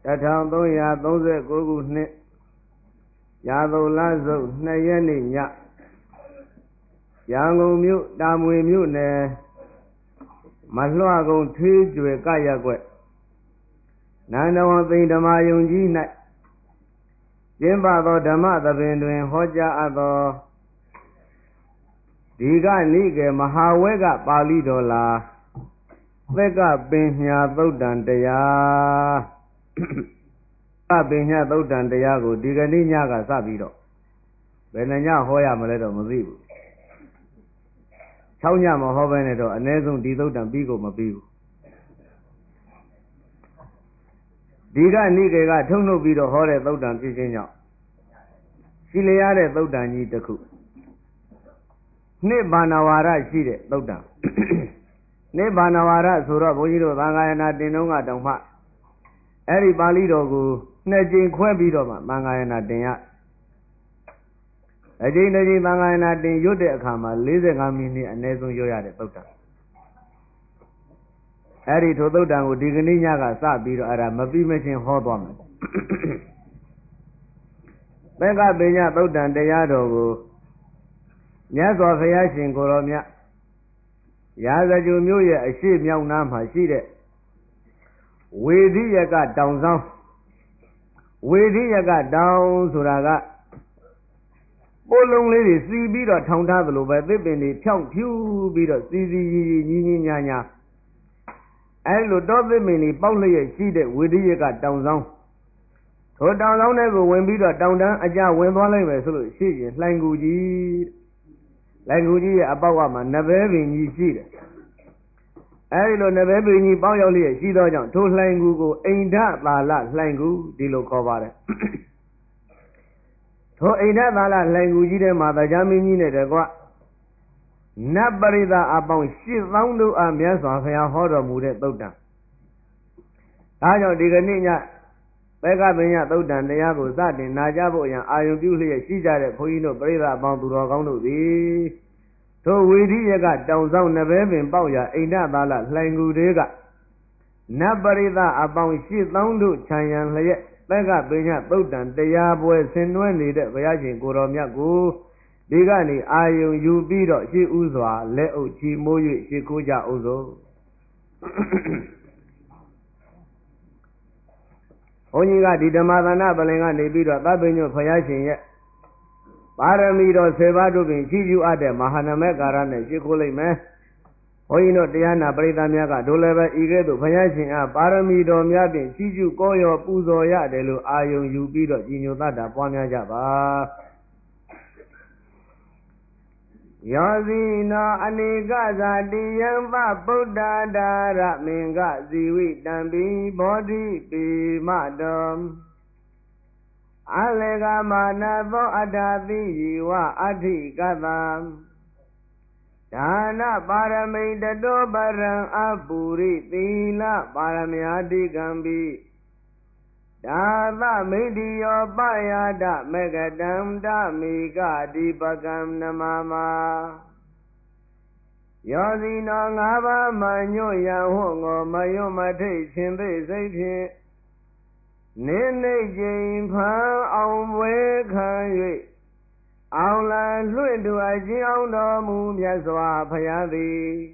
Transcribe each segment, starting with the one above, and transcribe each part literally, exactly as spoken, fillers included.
Tatang Tong Ya Tong Se Gogu Nit Yado Lazo Nayani Nya Yango Mu Damwe Mu Ne Malua Gong Tui Jue Kaya Gwe Nana Wan Thing Dama Yongji Nai Jimba Tho Dhamma Thabin Twin Hoja Atho Diga Nike Mahawega Pali Dola Vega Binya Thodan Daya Binya Thodan Daya Go Diga Ninya Sabido Benanya Hoya Maledo Mazibu Chaunya Mahovenedo Anezum Didodan Bigo Mabigo Diga Nike Tono Bido Hore Thodan Pichinyo Siliare Thodan Yitaku Nibbanawara Shide Thodan Nibbanawara Sura Bojiro Mangayana Dinonga Doma Eri Balido Nejin Quebidoma Mangayana Dinya Ajin Najin Mangayana Din Yude Kama Lizing Amini and Nezun Yoya de Thodan Eri to Thodan with Diganiaga Sabido Ara Mabi Machine Hodwam Benga Benya Thodan Deyado Nyas of Yashin Goromia Yazaju Muya, a sheep young Nama, she did. We did got down some. We did got down Suraga. Bolong lady, see beat or town tavalo by whipping the tongue pew beat or see the yanya. And look up the mini, Pauli, she did. We did got down some. So down down ever when beat or down down, a jar went one way, so she is language. Language about what never having ye see it. I don't never having ye bow your ear, she don't to langu ain't that la la langu, Dilo Covare. To ain't that la language, mother jamming in it, what? Nabarida about she found to a mess of her horror mood at Dodan. I don't dig a ninja. Pega Benya Dodan, the Yago Zat in Najabo, and I am usually she got a Poino Breda bound to Rogono. So we did got down down never been Bowya, ain't that la langu dega. Nabarida about she down to Chayan Layet, Pega Benya Dodan, the Yabo, Senwani, the Vayajin Goromia go. Digani, I you beat up, she uzwa, leo, chi moyu, she kuja uzo. Only got the Madana Balinga, they beat up, Babino Payashin yet. Paramido Sevado bin Chiju Ade Mahaname Garane, Shikuli me. Oino Diana Breda Miaga, Doleva Igedo, Payashin, Paramido Miabin, Chiju Koyo, Puzo Yadelu, Ayun, you beat up, Gino Dada, Pamia Java. Yazina Anigaza Diamba Buddha Dara Minga Ziwi Dambi Body Be Madam Alega Manavo Adavi Yiwa Adi Gadam Dana Parami Dado Baran Aburi Tila Paramiadi Gambi Dava Midio Bayada Megadam Damiga Dipagam Namama Yazina Ngava Manyo Yahongo Mayo Mate Chimbe Zaytin Nene Jane Pan on Wake Aula Luendu Ajian Domu Yazwa Payadi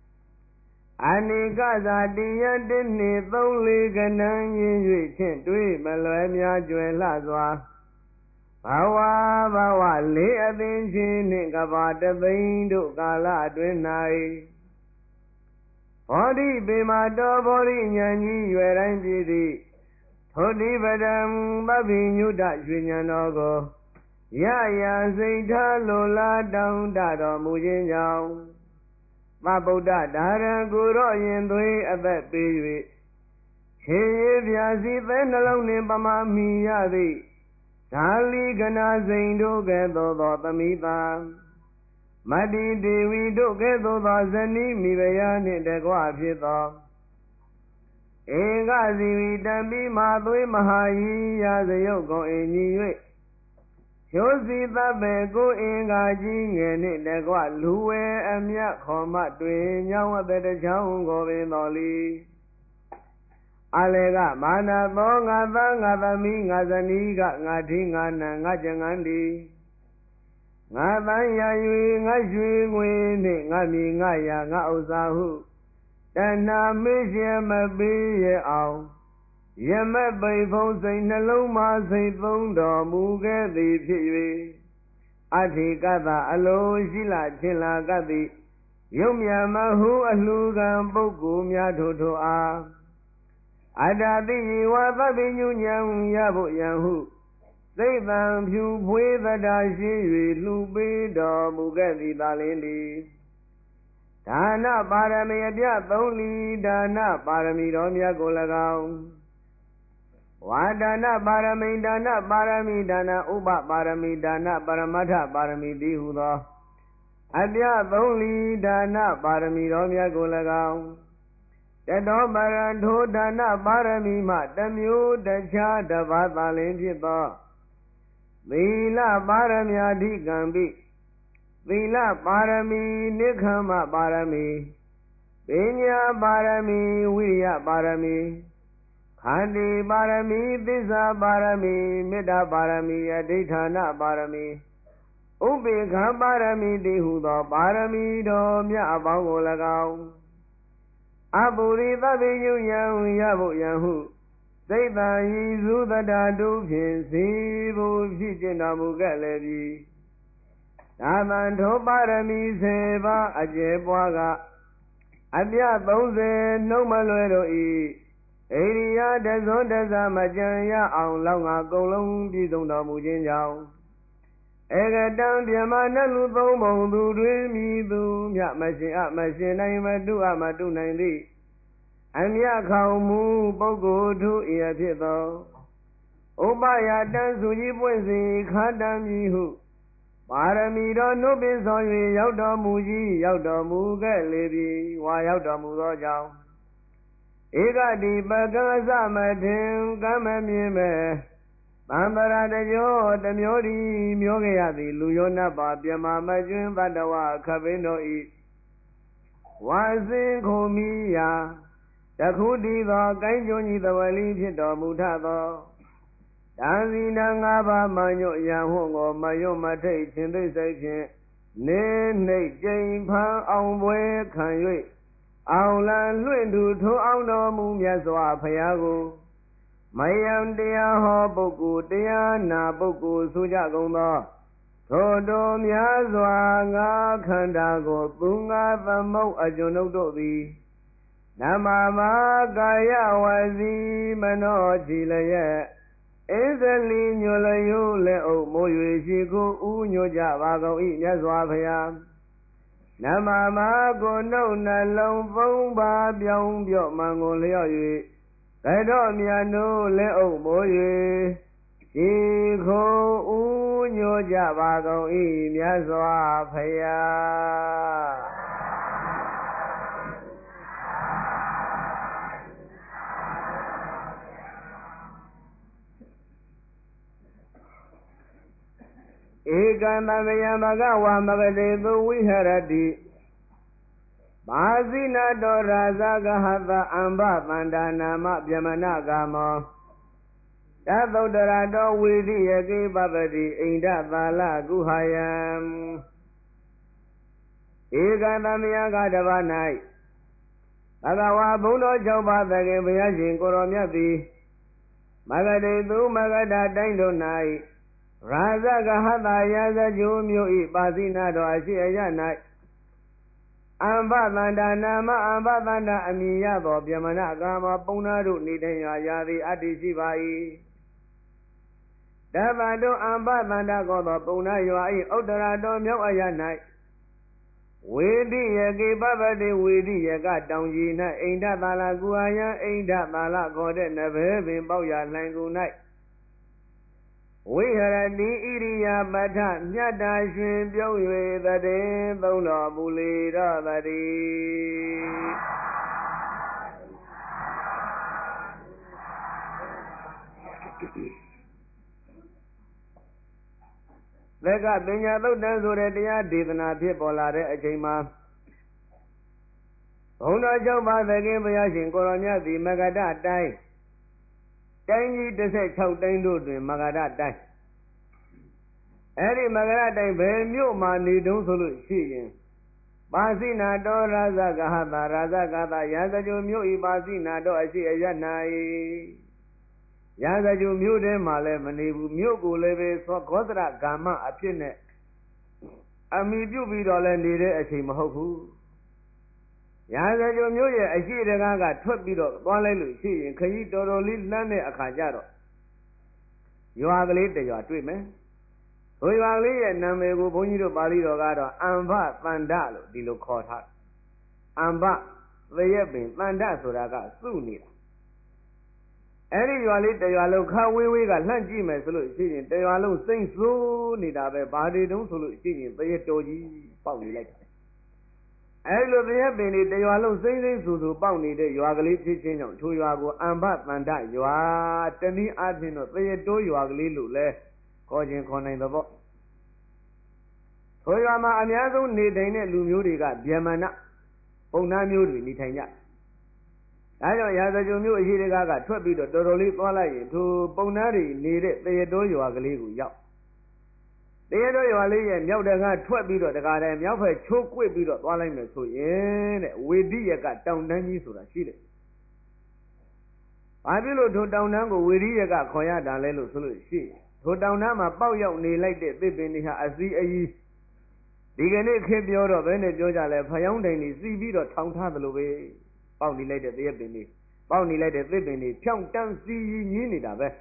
Anigaza Dian Dini Tholi Ganan Yin Chin Dui Malamia Juelazwa Bawa Bawa Le Abin Chin Gavata Bindu Gala Dwinai Body Bima Dobori Nyanyi Yueran Jidi Todi Badam Babi Nuda Junyanogo Ya Ya Zeta Lola Down Dado Mujin Yao Mabuda Dara Guru Yendui Abet Biwi Che Viazi Venalone Bama Miyadi Sali Gana Zindu Gedo Tamita Madi Dewi Do Gedo Zani Mivayani Degua Pita Ega Zivi Dambi Madui Mahayi Yazayoko Eniwe Josi Tabe Go Inga Jing Degua Lue Amya Koma Dwin Yawa Beta Chang Govin Oli အလေကမာနသောငါသားငါသမီးငါဇနီးကငါထီးငါနံငါကြံငန်းဒီငါတန်းရ၍ငါရွှေငွေနှင့်ငါမြေငါရာငါဥစ္စာဟုတဏှာမေ့ရှမပေးရအောင်ယမပိဖုံးစိတ်နှလုံးမှာစိတ်သုံးတော်မူခဲ့သည်ဖြစ်၍အထိကတအလိုရှိလာချင်းလာကသည်ယုံမြမဟုအလှကံပုဂ္ဂိုလ်များထို့ထိုအားအတ္တတိဝါသဗ္ဗညုညံရဖို့ယံဟုစိတ်တံဖြူဖွေးသတ္တာရှိ၍လှူပေးတော်မူခဲ့သည်သာလင်းသည်ဒါနပါရမီအပြသုံးလီဒါနပါရမီတော်မြတ်ကို၎င်းဝါဒါနပါရမီဒါနပါရမီဒါနဥပပါရမီဒါနပရမတ္ထပါရမီတိဟုသောအပြသုံးလီဒါနပါရမီတော်မြတ်ကို၎င်းတတောပရထိုဒါနပါရမီမှတမျိုးတခြားတပါးသာလင်းဖြစ်သောသီလပါရမီအဓိကံပိသီလပါရမီနိက္ခမပါရမီပညာပါရမီဝိရိယပါရမီခန္တီပါရမီသစ္စာပါရမီမေတ္တာပါရမီအဋိဌာဏပါရမီဥပေက္ခပါရမီတိဟုသောပါရမီတော်မြတ်အပေါင်းကို၎င်းအပုရိသဗ္ဗညုယံရဖို့ယံဟုစိတ်တံဤစုသတ္တတုဖြင့်စီဖို့ဖြစ်ကျင်တော်မူခဲ့လေပြီသာမန်ထိုပါရမီစေပါအကျေပွားကအပြသုံးဆယ်နှုတ်မလွယ်တို့ဤဣရိယာတဇွန်တဇမကြံရအောင်လောက်ငါကုံလုံးပြည့်စုံတော်မူခြင်းကြောင့်ဧကတံပြမနလူသုံးပုံသူတွင်မြည်သူမြမရှင်အမရှင်နိုင်မတုအမတုနိုင်သည်အမြခေါမူပုဂ္ဂိုလ်သူဤဖြစ်သောဥပယတံစုကြီးပွင့်စီခါတံမြည်ဟုပါရမီတော်နှုတ်ပင်ဆောင်၍ရောက်တော်မူကြီးရောက်တော်မူခဲ့လေပြီဝါရောက်တော်မူသောကြောင့်ဧကတိပကံအစမထင်ကံမမြင်မဲ့သံတရာတကြောတမျိုးဒီမျိုးကြရသည်လူယောနတ်ပါပြမမကျွင်းတတဝခပင်းတို့ဤဝါစင်ခုံမိယာတခုတည်သောကိုင်းကျုံကြီးသဝလီဖြစ်တော်မူထသောတန်စီနာငါးပါးမညွတ်ရန်ဟုကိုမယွတ်မထိတ်ခြင်းသိစိတ်ဖြင့်နေနှိတ်ကျိန်ဖန်အောင်ပွဲခံ၍အောင်လံလွင့်သူထိုးအောင်တော်မူမြတ်စွာဘုရားကိုမယံတရားဟောပုဂ္ဂိုလ်တရားနာပုဂ္ဂိုလ်ဆိုကြကုန်သောထိုတော်များစွာငါခန္ဓာကိုသူငါသမုတ်အကျွန်ုပ်တို့သည်နမမကာယဝစီမနောကြည်လျက်အင်းစလီညွလယိုလက်အုပ်မိုး၍ရှိကိုဥညွကြပါကုန်၏မြတ်စွာဘုရားနမမကိုနှုတ်နှလုံးသုံးပါပြောင်းပြော့မှန်ကိုလျော့၍ကတော်မြတ်တို့လက်အုပ်မိုး၍ရှိကိုဥညွကြပါကုန်၏မြတ်စွာဘုရားဧကံတမယံဘဂဝါမဂတေသူဝိဟရတိပါဇိနတောရာဇဂဟတအမ္ဘသန္တာနာမပြမနာကာမောတသုတ္တရတောဝိရိယကိပပတိအိန္ဒသာလကုဟယံဧကံတမယံကတပါ၌ဘဂဝါဘုံတော်၆ပါးသခင်ဘုရားရှင်ကိုရောမြတ်သည်မဂတေသူမဂဒတိုင်းတို့၌ရာဇဂဟတရာဇကျိုးမျိုးဤပါဇိနာတော်အရှိအယ၌အမ္ဘသန္တာနာမအမ္ဘသန္တာအမည်ရသောပြမနာကာမပုံနာတို့နေထိုင်ရာရာသည်အတ္တိရှိပါ၏တပတုအမ္ဘသန္တာကောသောပုံနာရွာ၏ဥတ္တရာတော်မြောက်အယ၌ဝေတိယကေပပတိဝေတိယကတောင်ကြီး၌အိန္ဒသာလကုအာယံအိန္ဒသာလခေါ်တဲ့နဘဲပင်ပေါရလှိုင်ကူ၌ဝိဟရတိဣရိယာပဋ္ဌမြတ်တာရှင်ပြုံး၍တည်သုံးတော်မူလေတော့တည်းသက္ကပညာသုတ်တံဆိုတဲ့တရားဒေသနာဖြစ်ပေါ်လာတဲ့အချိန်မှာဘုံတော်ကျောင်းပါသခင်ဘုရားရှင်ကိုရောမြတ်သည်မဂ္ဂတတိုင်းတိုင်းကြီးတစ်ဆက်၆တိုင်းတို့တွင်မဂ္ဂတတိုင်းအဲ့ဒီမဂ္ဂတတိုင်းဘယ်မြို့မှာနေတုံးဆိုလို့ရှိရင်ပါစိနာတော်ရာဇဂဟတာရာဇဂတာရာဇဂုမြို့ဤပါစိနာတော်အရှိအယတ်နာ၏ရာဇဂုမြို့ထဲမှာလည်းမနေဘူးမြို့ကိုလည်းပဲသောဂောသရဂမ္မအဖြစ်နဲ့အမိပြုပြီးတော့လည်းနေတဲ့အချိန်မဟုတ်ဘူးရာဇဂုမြို့ရဲ့အရှိတကားကထွက်ပြီးတော့သွားလိုက်လို့ရှိရင်ခရီးတော်တော်လေးလှမ်းတဲ့အခါကျတော့ရွာကလေးတရွာတွေ့မယ်ဟိုရွာလေးရဲ့နာမည်ကိုဘုန်းကြီးတို့ပါဠိတော်ကတော့အမ္ဘတန္တလို့ဒီလိုခေါ်ထားအမ္ဘသရက်ပင်တန္တဆိုတာကစုနေတာအဲ့ဒီရွာလေးတရွာလုံးခါဝေးဝေးကလှမ်းကြည့်မယ်ဆိုလို့ရှိရင်တရွာလုံးစိမ့်ဆိုးနေတာပဲဘာတွေတုံးဆိုလို့ရှိရင်သရက်တော်ကြီးပေါက်နေလိုက်တယ်အဲ့လိုသရက်ပင်တွေတရွာလုံးစိမ့်စိမ့်ဆူဆူပေါက်နေတဲ့ရွာကလေးဖြစ်ချင်းကြောင့်ထိုရွာကိုအမ္ဘတန္တရွာတနည်းအားဖြင့်တော့သရက်တော်ရွာကလေးလို့လဲခေါ်ခြင်းခေါ်နိုင်တော့ပေါ့ထိုရွာမှာအများဆုံးနေထိုင်တဲ့လူမျိုးတွေကဗျမနပုံနာမျိုးတွေနေထိုင်ကြဒါကြောင့်ရာဇဂုမျိုးအရှိတကားကထွက်ပြီးတော့တော်တော်လေးသွားလိုက်ရင်ထိုပုံနာတွေနေတဲ့တရတော်ရွာကလေးကိုရောက်တရတော်ရွာလေးရဲ့မြောက်တကားထွက်ပြီးတော့တကားတည်းမြောက်ဘက်ချိုးကွစ်ပြီးတော့သွားလိုက်မယ်ဆိုရင်တဲ့ဝေဒီယကတောင်တန်းကြီးဆိုတာရှိတယ်ဘာဖြစ်လို့ထိုတောင်တန်းကိုဝေဒီယကခေါ်ရတာလဲလို့ဆိုလို့ရှိရင်ထိုတောင်တန်းမှာပေါက်ရောက်နေလိုက်တဲ့သစ်ပင်တွေဟာအစီအီးဒီကနေ့ခေတ်ပြောတော့ဘယ်နဲ့ပြောကြလဲဖယောင်းတိုင်တွေစီးပြီးတော့ထောင်ထားသလိုပဲပေါက်နေလိုက်တဲ့သရက်ပင်တွေပေါက်နေလိုက်တဲ့သစ်ပင်တွေဖြောင်းတန်းစီးညင်းနေတာပဲ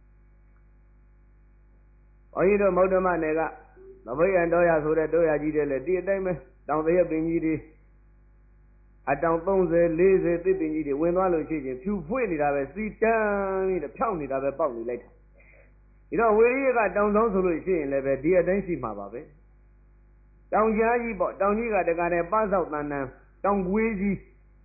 ဘုန်းကြီးတို့မௌဓမနယ်ကသဘိယံတော်ရဆိုတဲ့တော်ရကြီးတွေလည်းဒီအတိုင်းပဲတောင်သရက်ပင်ကြီးတွေအတောင်သုံးဆယ်လေးဆယ်သစ်ပင်ကြီးတွေဝင်သွားလို့ရှိရင်ဖြူဖွေးနေတာပဲစီတန်းပြီးတော့ဖြောင်းနေတာပဲပေါက်နေလိုက်တာဒီတော့ဝေရိယကတောင်ဆောင်ဆိုလို့ရှိရင်လည်းပဲဒီအတိုင်းရှိမှာပါပဲတောင်ကြားကြီးပေါ့တောင်ကြီးကတကားနဲ့ပန်းဆောက်တန်တန်တောင်ကွေးကြီး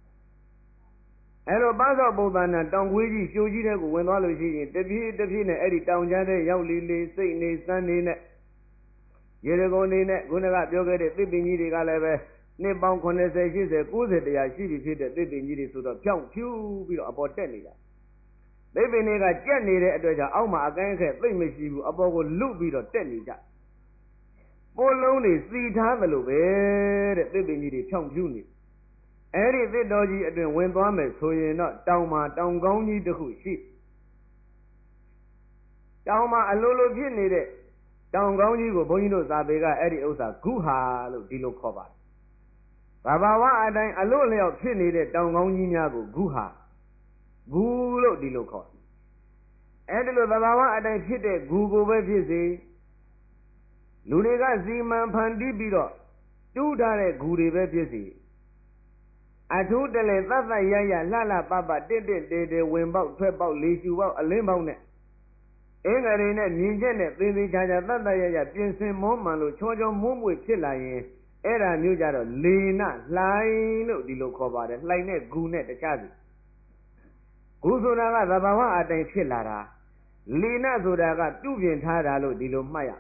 အဲ့လိုပန်းဆောက်ပုံတန်တန်တောင်ကွေးကြီးရှိုးကြီးတဲ့ကိုဝင်သွားလို့ရှိရင်တပြေးတပြေးနဲ့အဲ့ဒီတောင်ကြားတဲ့ရောက်လီလီစိတ်နေစမ်းနေနဲ့ရေရကုန်နေနဲ့ခုနကပြောခဲ့တဲ့သစ်ပင်ကြီးတွေကလည်းပဲနှစ်ပေါင်း၇၀ ၈၀ ၉၀တရားရှိပြီဖြစ်တဲ့သစ်ပင်ကြီးတွေဆိုတော့ဖြောင်းဖြူးပြီးတော့အပေါ်တက်နေတာသစ်ပင်တွေကကြက်နေတဲ့အတွက်ကြောင့်အောက်မှာအကိုင်းအခက်သိမ့်မရှိဘူးအပေါ်ကိုလွတ်ပြီးတော့တက်နေကြပိုးလုံးတွေစီထားသလိုပဲတဲ့သစ်ပင်ကြီးတွေဖြောင်းဖြူးနေအဲ့ဒီသစ်တော်ကြီးအတွင်ဝင်သွားမယ်ဆိုရင်တော့တောင်မှာတောင်ကောင်းကြီးတစ်ခုရှိတောင်မှာအလိုလိုဖြစ်နေတဲ့တောင်ကောင်းကြီးကိုဘုန်းကြီးတို့သာပေကအဲ့ဒီဥစ္စာဂုဟာလို့ဒီလိုခေါ်ပါတယ်ဘာဘာဝအတိုင်းအလို့လျောက်ဖြစ်နေတဲ့တောင်ကောင်းကြီးများကိုဂုဟာဂူလို့ဒီလိုခေါ်အဲ့ဒီလိုဘာဘာဝအတိုင်းဖြစ်တဲ့ဂူကိုပဲဖြစ်စေလူတွေကစီမံဖန်တီးပြီးတော့တူးထားတဲ့ဂူတွေပဲဖြစ်စီအထူးတလေသတ်သတ်ရရလှလှပပတစ်တစ်တေတေဝင်ပေါက်ထွက်ပေါက်လေရှူပေါက်အလင်းပေါက်နဲ့အင်္ဂရိနဲ့မြင်ချက်နဲ့သေသေးချာချာသတ်သတ်ရရပြင်ဆင်မောမှန်လို့ချောချောမွေ့မွေ့ဖြစ်လာရင်အဲ့ဒါမျိုးကြတော့လေနလှိုင်းလို့ဒီလိုခေါ်ပါတယ်လှိုင်းနဲ့ဂူနဲ့တခြားစီဂူဆိုတာကသဘာဝအတိုင်းဖြစ်လာတာလေနဆိုတာကပြုပြင်ထားတာလို့ဒီလိုမှတ်ရ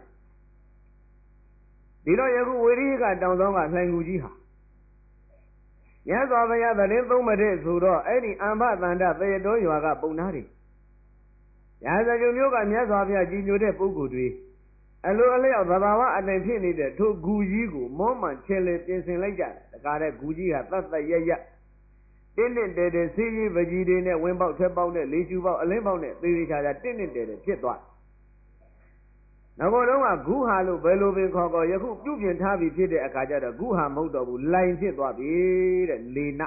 ဒီတော့ယခုဝေရိယကတောင်ဆောင်ကလှိုင်ကူကြီးဟာရသော်ဘုရားသတင်းသုံးမတဲ့ဆိုတော့အဲ့ဒီအမ္ဘတန္တသေတော်ရွာကပုံနာတွေရာဇဂုမျိုးကမြတ်စွာဘုရားကြီးညိုတဲ့ပုဂ္ဂိုလ်တွေအလိုအလျောက်သဘာဝအတိုင်းဖြစ်နေတဲ့ထိုဂူကြီးကိုမောမှန်ချဲလေပြင်ဆင်လိုက်ကြတယ်တကားတဲ့ဂူကြီးဟာတတ်တရရတင်းတင်းတဲတဲဆေးကြီးပကြီးတွေနဲ့ဝင်းပေါက်ထွက်ပေါက်နဲ့လေရှူပေါက်အလင်းပေါက်နဲ့သေသေးချာချာတင်းတင်းတဲတဲဖြစ်သွားနောက်တော့ကဂုဟာလို့ဘယ်လိုပင်ခေါ်ခေါ်ယခုပြုပြင်ထားပြီးဖြစ်တဲ့အခါကျတော့ဂုဟာမဟုတ်တော့ဘူးလိုင်ဖြစ်သွားပြီတဲ့လေန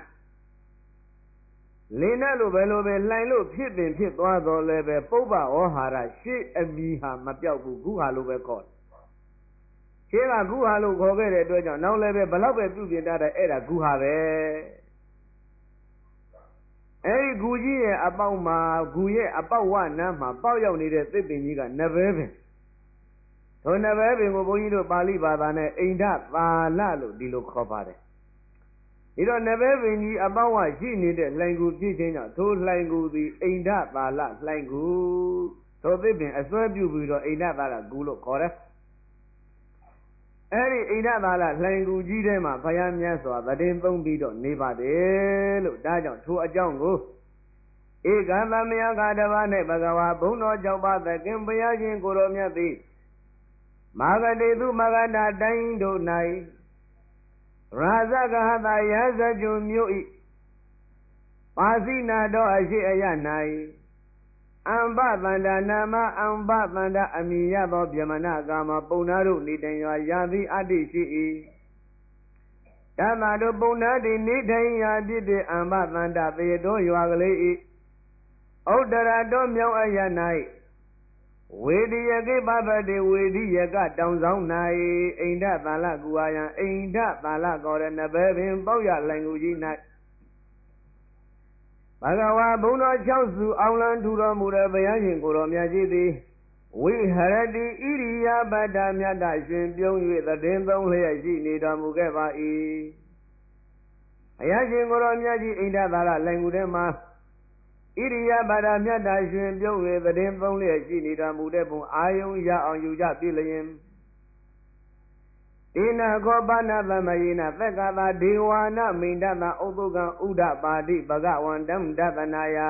လေနလို့ဘယ်လိုပဲလှိုင်လို့ဖြစ်ပင်ဖြစ်သွားတော့လည်းပဲပုပ္ပဩဟာရရှေ့အမီဟာမပြောက်ဘူးဂုဟာလို့ပဲခေါ်တယ်ရှေ့ကဂုဟာလို့ခေါ်ခဲ့တဲ့အတွက်ကြောင့်နောက်လည်းပဲဘလောက်ပဲပြုပြင်ထားတဲ့အဲ့ဒါဂုဟာပဲအဲ့ဒီဂူကြီးရဲ့အပေါက်မှာဂူရဲ့အပေါက်ဝနားမှာပေါက်ရောက်နေတဲ့သစ်ပင်ကြီးကနဘဲပင်ထိုနဘဲပင်ကိုဘုန်းကြီးတို့ပါဠိဘာသာနဲ့အိန္ဒသာလလို့ဒီလိုခေါ်ပါတယ်ဒီတော့နဘဲပင်ကြီးအပေါက်ဝရှိနေတဲ့လှိုင်ကူဖြစ်ခြင်းကြောင့်ထိုလှိုင်ကူသည်အိန္ဒသာလလှိုင်ကူထိုသစ်ပင်အစွဲပြုပြီးတော့အိန္ဒသာလဂူလို့ခေါ်တယ် Eri ida bala langu jide ma baya myaswa tadin thong pi do ne padel lo da jaung thu a jaung ko eka tamaya ka taba ne bhagawa bhuံတော်၆ပါးသခင်ဘုရားရှင်ကိုတော်မြတ်သည်မာဂတေသူမဂန္တာတိုင်းတို့၌ရာဇဂဟတရာဇကျုံမြို့ဤပါစီနာတော်အရှိအယ၌အမ္ပတန္တာနာမအမ္ပတန္တာအမိယသောဗြဟ္မဏကာမပုံနာတို့နေတိုင်ရာယာတိအတ္တိရှိ၏တမတို့ပုံနာတိနေတိုင်ရာဖြစ်တဲ့အမ္ပတန္တာသေတော်ရွာကလေးဤဥဒ္ဒရာတော်မြောက်အယ၌ဝေဒီယကိပပတိဝေဒီယကတောင်ဆောင်၌အိန္ဒသာလကူအာယံအိန္ဒသာလကောရဏဘေပင်ပေါက်ရလိုင်ကူကြီး၌ဘဂဝါဘုံတော်၆စုအောင်လံထူတော်မူတဲ့ဘုရားရှင်ကိုယ်တော်မြတ်ကြီးသည်ဝိဟရတိဣရိယာပတ္တမြတ်တရှင်ပြုံး၍သတင်သုံးလျက်ရှိနေတော်မူခဲ့ပါ၏ဘုရားရှင်ကိုယ်တော်မြတ်ကြီးအိန္ဒသာလလိုင်ကူထဲမှာဣရိယာပတ္တမြတ်တရှင်ပြုံး၍သတင်သုံးလျက်ရှိနေတော်မူတဲ့ဘုံအာယုံရအောင်ယူကြပြီလျင်ဣနခောပနသမယေနသက္ကတာဒေဝာနမိန္ဒတဥတုကံဥဒပါတိဘဂဝန္တံဒသနာယ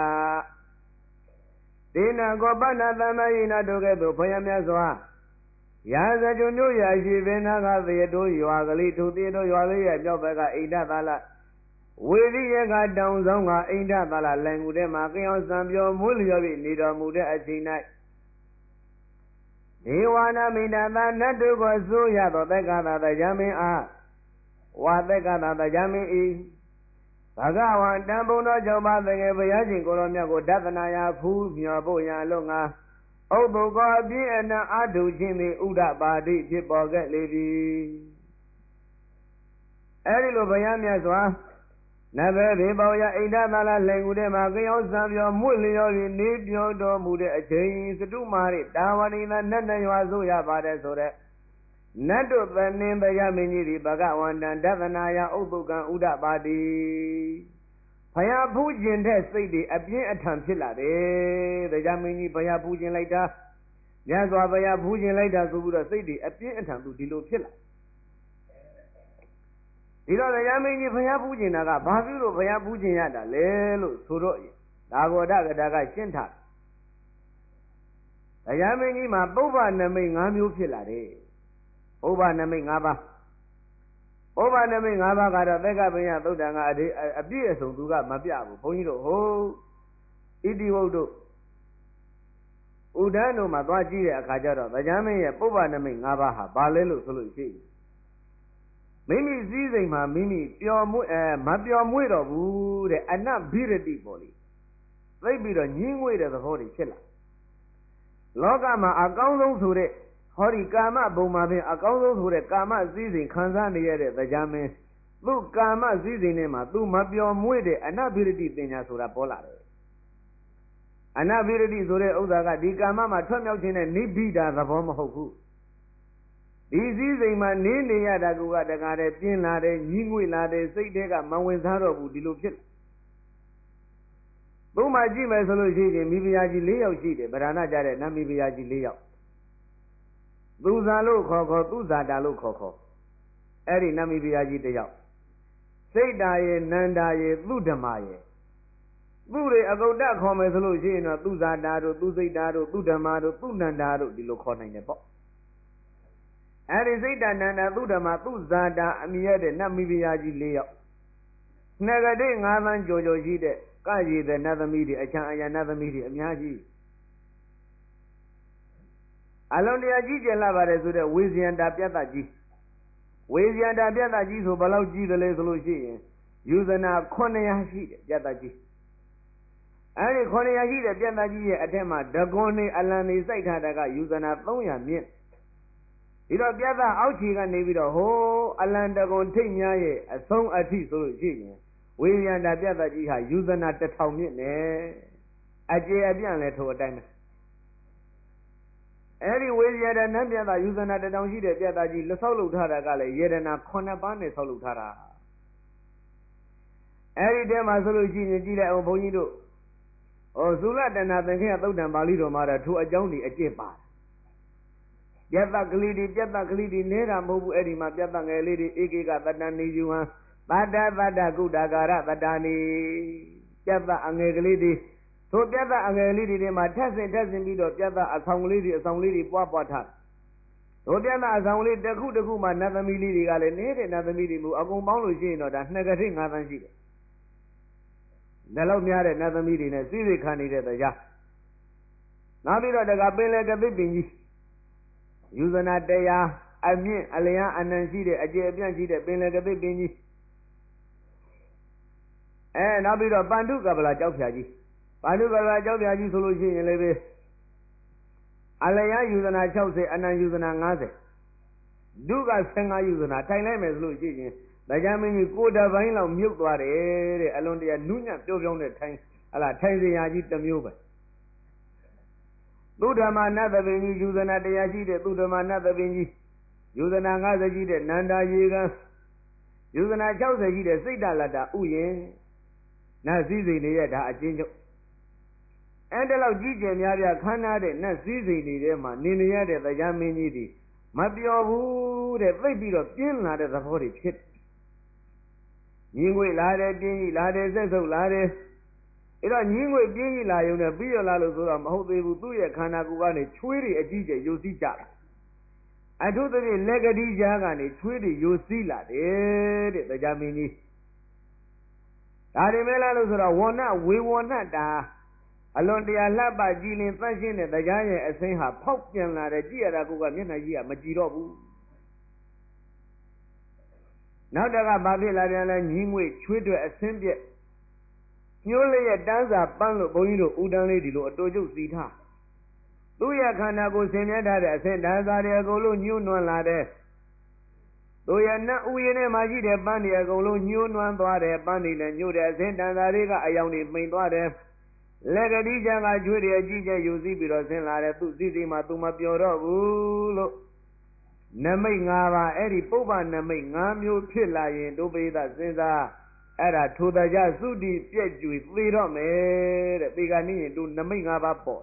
ဒေနခောပနသမယေနတို့ကဲ့သို့ဘုရားမြတ်စွာရာဇဂုံမျိုးရာရှိပင်နာကသေတိုးရွာကလေးထိုသေတိုးရွာလေးရဲ့မြောက်ဘက်ကဣန္ဒသာလဝေရိယကတောင်ဆောင်ကဣန္ဒသာလလိုင်ကူထဲမှာကိအောင်စံပြောမွေးလျော်ပြီးနေတော်မူတဲ့အချိန်၌ဒေဝနာမိန္ဒသာနတ်တို့ကိုဆိုရသောသက္ကတာတရားမင်းအားဝါသက္ကတာတရားမင်းဤဘဂဝန္တံဘုံတော်ကြောင့်ပါသငယ်ဘုရားရှင်ကိုယ်တော်မြတ်ကိုဒသနာယဖူးမြော်ဖို့ရန်လို့ငါဥပ္ပုကောအပြည့်အနံအာထုခြင်းသည်ဥဒပါတိဖြစ်ပေါ်ခဲ့လေပြီအဲဒီလိုဘုရားမြတ်စွာနဗေဘေပေါယဣန္ဒသာလလင်ကူထဲမှာကိယောစံပြောမွေ့လျော်ပြီးနေပြောတော်မူတဲ့အချိန်စတုမာရိတာဝဏိသာနတ်နရွာဆိုရပါတယ်ဆိုတဲ့နတ်တို့သနင်တရားမင်းကြီးဒီဘဂဝန္တံဒသနာယဥပ္ပုကံဥဒပါတိဘုရားဖူးခြင်းတဲ့စိတ်တွေအပြင်းအထန်ဖြစ်လာတယ်တရားမင်းကြီးဘုရားဖူးခြင်းလိုက်တာမြတ်စွာဘုရားဖူးခြင်းလိုက်တာဆိုပြီးတော့စိတ်တွေအပြင်းအထန်သူဒီလိုဖြစ်လာဒီတော့တရားမင်းကြီးဘုရားပူးကျင်တာကဘာဖြစ်လို့ဘုရားပူးကျင်ရတာလဲလို့ဆိုတော့ဒါဂောဒကတာကရှင်းထားတရားမင်းကြီးမှာပုဗ္ဗနမိတ်၅မျိုးဖြစ်လာတယ်ပုဗ္ဗနမိတ်၅ပါးပုဗ္ဗနမိတ်၅ပါးကတော့သက္ကပညသုတ်တံကအဒီအပြည့်အစုံသူကမပြဘူးဘုန်းကြီးတို့ဟိုဣတိဝုဒ္ဓဥဒန်းတို့မှာသွားကြည့်တဲ့အခါကျတော့တရားမင်းရဲ့ပုဗ္ဗနမိတ်၅ပါးဟာဘာလဲလို့ဆိုလို့ရှိရင်မိမိစည်းစိမ်မှာမိမိပျော်မွေ့အဲမပျော်မွေ့တော့ဘူးတဲ့အနဘိရတိပေါ့လေသိပြီးတော့ညင်းငွေ့တဲ့သဘောတွေဖြစ်လာလောကမှာအကောင်းဆုံးဆိုတဲ့ဟောဒီကာမဘုံမှာပင်အကောင်းဆုံးဆိုတဲ့ကာမစည်းစိမ်ခံစားနေရတဲ့တရားမင်းသူ့ကာမစည်းစိမ်ထဲမှာသူမပျော်မွေ့တဲ့အနဘိရတိတင်ညာဆိုတာပေါ်လာတယ်အနဘိရတိဆိုတဲ့ဥစ္စာကဒီကာမမှာထွက်မြောက်ခြင်းနဲ့နိဗ္ဗိဒာသဘောမဟုတ်ဘူးဒီစည်းစိမ်မှာနေနေရတာကတကားတဲ့ပြင်းလာတယ်ညှိငွေ့လာတယ်စိတ်တွေကမဝင်စားတော့ဘူးဒီလိုဖြစ်လာဘုမှကြည့်မယ်ဆိုလို့ရှိရင်မိဖုရားကြီး၄ယောက်ရှိတယ်ဗရဏကြတဲ့နတ်မိဖုရားကြီး၄ယောက်သူဇာလို့ခေါ်ခေါ်သူဇာတာလို့ခေါ်ခေါ်အဲ့ဒီနတ်မိဖုရားကြီးတစ်ယောက်စိတ်တာရဲ့နန္တာရဲ့သူဓမ္မရဲ့သူတွေအကုန်တက်ခေါ်မယ်ဆိုလို့ရှိရင်တော့သူဇာတာတို့သူစိတ်တာတို့သူဓမ္မတို့သူနန္တာတို့ဒီလိုခေါ်နိုင်တယ်ပေါ့အဲ့ဒီစိတ်တဏ္ဍာသုဓမ္မသုဇာတာအမိရတဲ့နတ်မိဖုရားကြီး၄ယောက်နှဂတိ၅သန်းကြော်ကြော်ရှိတဲ့ကရည်တဲ့နတ်သမီးတွေအချမ်းအယံနတ်သမီးတွေအများကြီးအလုံးတရားကြီးကျယ်လာပါတယ်ဆိုတဲ့ဝေဇယန္တာပြတ်တကြီးဝေဇယန္တာပြတ်တကြီးဆိုဘယ်လောက်ကြီးသလဲဆိုလို့ရှိရင်ယူဇနာခုနှစ်ရာရှိတယ်ပြတ်တကြီးအဲ့ဒီခုနှစ်ရာရှိတဲ့ပြတ်တကြီးရဲ့အထက်မှာဒဂွန်နေအလံနေစိုက်ထားတာကယူဇနာ၃ရာမြင့်ဒီတော့ပြတ်သားအောက်ခြေကနေပြီးတော့ဟိုအလံတကွန်ထိတ်များရဲ့အဆုံးအထိဆိုလို့ရှိရင်ဝေယန္တာပြတ်သားကြီးဟာယူဇနာတစ်ထောင်မြင့်နဲ့အကျေအပြန့်လဲထိုအတိုင်းပဲအဲ့ဒီဝေယန္တာနတ်ပြတ်သားယူဇနာတစ်ထောင်ရှိတဲ့ပြတ်သားကြီးလက်ဆောက်လုပ်ထားတာကလည်းယေဒနာခုနှစ်ပါးနဲ့ဆောက်လုပ်ထားတာအဲ့ဒီတဲမှာဆိုလို့ရှိရင်ကြည့်လိုက်အောင်ဘုန်းကြီးတို့ဟောသုလတဏ္ဍသင်္ခေယသုတ်တံပါဠိတော်မှာတော့ထိုအကြောင်းဒီအကျင့်ပါပြတ်တကလေးတွေပြတ်တကလေးတွေနဲတာမဟုတ်ဘူးအဲ့ဒီမှာပြတ်တငယ်လေးတွေဧကေကတတနေယူဟံတတ္တတတ္တကုတ္တကာရတတ္တနေပြတ်တအငယ်ကလေးတွေသို့ပြတ်တအငယ်လေးတွေမှာထက်စင်ထက်စင်ပြီးတော့ပြတ်တအဆောင်ကလေးတွေအဆောင်လေးတွေပွားပွားထားတို့ပြတ်တအဆောင်လေးတစ်ခုတစ်ခုမှာနတ်သမီးလေးတွေကလည်းနေတဲ့နတ်သမီးတွေမျိုးအကုန်ပေါင်းလို့ရှိရင်တော့ဒါနှစ်ကထိငါးသန်းရှိတယ်ဒါလောက်များတဲ့နတ်သမီးတွေနဲ့စိစိခံနေတဲ့တရားနောက်ပြီးတော့တကပင်လေကပိပင်ကြီးယူဇနာတရားအမြင့်အလျားအနံရှိတဲ့အကျေအပြန့်ရှိတဲ့ပင်လေကပိပင်ကြီးအဲနောက်ပြီးတော့ပန္ဓုကပလာကြောက်ဖြာကြီးပန္ဓုကပလာကြောက်ဖြာကြီးဆိုလို့ရှိရင်လည်းပဲအလျားယူဇနာ၆၀အနံယူဇနာ၅၀ဒုက၁၅ယူဇနာထိုင်လိုက်မယ်ဆိုလို့ရှိရင်တရားမင်းကြီးကိုယ်တပိုင်းလောက်မြုပ်သွားတယ်တဲ့အလွန်တရာနုညံ့ပြောပြောတဲ့ထိုင်ဟလာထိုင်စရာကြီးတစ်မျိုးပဲသုဓမ္မာနတ်သပင်ကြီးယူဇနာတရားရှိတဲ့သုဓမ္မာနတ်သပင်ကြီးယူဇနာ၅၀ရှိတဲ့နန္ဒာရေကံယူဇနာ၆၀ရှိတဲ့စိတ်တလတ္တဥယျင်နတ်စည်းစိမ်တွေရဲ့ဒါအချင်းချုပ်အဲ့ဒါလောက်ကြီးကျယ်များပြားခမ်းနားတဲ့နတ်စည်းစိမ်တွေထဲမှာနေနေရတဲ့တရားမင်းကြီးဒီမပျော်ဘူးတဲ့သိပ်ပြီးတော့ပြင်းလာတဲ့သဘောတွေဖြစ်ညီငွေလာတယ်ပြင်းကြီးလာတယ်ဆက်ဆုပ်လာတယ်အဲ့တော့ညီငွေပြင်းကြီးလာရုံနဲ့ပြီးရလာလို့ဆိုတော့မဟုတ်သေးဘူးသူ့ရဲ့ခန္ဓာကိုယ်ကနေချွေးတွေအကြီးကျယ်ယိုစီးကြတာအထုသဖြင့်လက်ကတိကြားကနေချွေးတွေယိုစီးလာတယ်တဲ့တရားမင်းကြီးဒါတွေမဲလားလို့ဆိုတော့ဝဏဝေဝဏတာအလွန်တရာလှပကြည်လင်သန့်ရှင်းတဲ့တရားရဲ့အစိမ်းဟာဖောက်ပြန်လာတဲ့ကြည့်ရတာကိုကမျက်နှာကြီးကမကြည့်တော့ဘူးနောက်တကဘာဖြစ်လာပြန်လဲညီငွေချွေးတွေအဆင်းပြက်ညှိုးလေးရဲ့တန်းစာပန်းလို့ဘုန်းကြီးတို့ဥတန်းလေးဒီလိုအတူကျုပ်စီထားသူ့ရဲ့ခန္ဓာကိုယ်ဆင်မြဲထားတဲ့အဆင်းတန်းစာတွေအကုန်လုံးညှိုးနွမ်းလာတဲ့သူရဲ့နတ်ဥယျာဉ်ထဲမှာရှိတဲ့ပန်းတွေအကုန်လုံးညှိုးနွမ်းသွားတယ်ပန်းတွေလည်းညှို့တဲ့အဆင်းတန်းစာတွေကအယောင်တွေမိန်သွားတယ်လက်ကတိချံကကျွေးတွေအကြီးကျယ်ယူစီးပြီးတော့ဆင်းလာတယ်သူစီစီမှာသူမပြောတော့ဘူးလို့နမိတ်၅ပါးအဲ့ဒီပုပ္ပနမိတ်၅မျိုးဖြစ်လာရင်ဒုပိသစဉ်းစားအဲ့ဒါထိုတကြသုတိပြည့်ကျွေသေတော့မယ်တဲ့ဒီကနေ့ရင်တို့နမိတ်၅ပါးပေါ့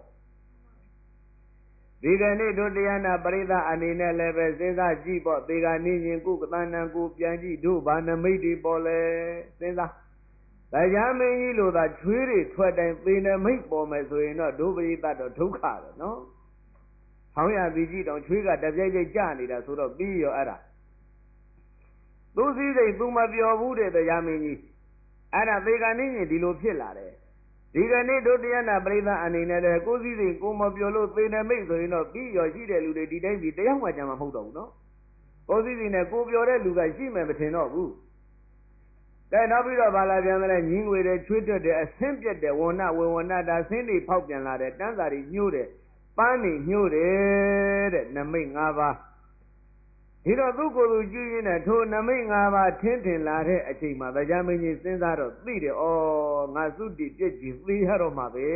ဒီကနေ့တို့တရားနာပရိသတ်အနေနဲ့လည်းပဲစဉ်းစားကြည့်ပေါ့ဒီကနေ့ရင်ကိုယ်ကတဏ္ဍကိုပြန်ကြည့်တို့ဘာနမိတ်တွေပေါ်လဲစဉ်းစားတရားမင်းကြီးလို့သာချွေးတွေထွက်တိုင်းသေနမိတ်ပေါ်မယ်ဆိုရင်တော့ဒုပရိသတ်တော့ဒုက္ခပဲနော်။ဆောင်းရပြီးကြည့်တော့ချွေးကတပြိုက်ပြိုက်ကြနေတာဆိုတော့ပြီးရောအဲ့ဒါသူစည်းစိမ်သူမပြောဘူးတဲ့တရားမင်းကြီးအဲ့ဒါသေကနေ့ရင်ဒီလိုဖြစ်လာတယ်ဒီကနေ့တို့တရားနာပရိသတ်အနေနဲ့လည်းကိုစည်းစိမ်ကိုမပြောလို့သေနမိတ်ဆိုရင်တော့ပြီးရောရှိတဲ့လူတွေဒီတိုင်းပြီးတရားမှကြမှာမဟုတ်တော့ဘူးနော်။ကိုစည်းစိမ်နဲ့ကိုပြောတဲ့လူကရှိမယ်မထင်တော့ဘူးကဲနောက်ပြီးတော့ဗာလာပြန်မလဲညီငွေတွေချွေးတွက်တယ်အဆင်းပြက်တယ်ဝဏဝေဝဏတာဆင်းတွေဖောက်ပြန်လာတယ်တန်းစာတွေညှိုးတယ်ပန်းတွေညှိုးတယ်တဲ့နမိတ်၅ပါးဒီတော့သူ့ကိုယ်သူကြည့်ရင်းနဲ့ထိုနမိတ်၅ပါးထင်းထင်လာတဲ့အချိန်မှာတရားမင်းကြီးစဉ်းစားတော့သိတယ်ဩငါသုတိပြည့်ကြည်သိရတော့မှာပဲ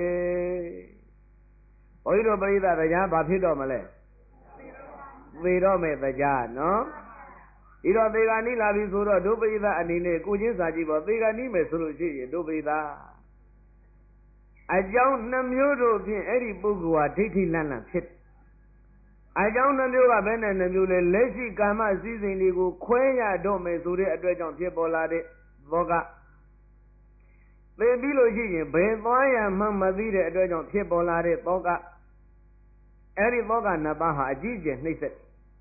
ဘုန်းကြီးတို့ပရိသတ်တရားဘာဖြစ်တော့မလဲသိတော့မယ်တရားနော်ဒီတော့သေဂာနိလာပြီဆိုတော့ဒုပိသအနေနဲ့ကိုချင်းစာကြည့်ပေါ့သေဂာနိမယ်ဆိုလို့ရှိရင်ဒုပိသအကြောင်းနှမျိုးတို့ဖြင့်အဲ့ဒီပုဂ္ဂိုလ်ဟာဒိဋ္ဌိလန့်လန့်ဖြစ်အကြောင်းနှမျိုးကဘယ်နဲ့နှမျိုးလဲလက်ရှိကာမစည်းစိမ်တွေကိုခွဲရတော့မယ်ဆိုတဲ့အတွက်ကြောင့်ဖြစ်ပေါ်လာတဲ့ဘောကသိပြီးလို့ရှိရင်ဘယ်သွားရမှမသိတဲ့အတွက်ကြောင့်ဖြစ်ပေါ်လာတဲ့ဘောကအဲ့ဒီဘောကနှစ်ပါးဟာအကြီးကျယ်နှိမ့်ဆက်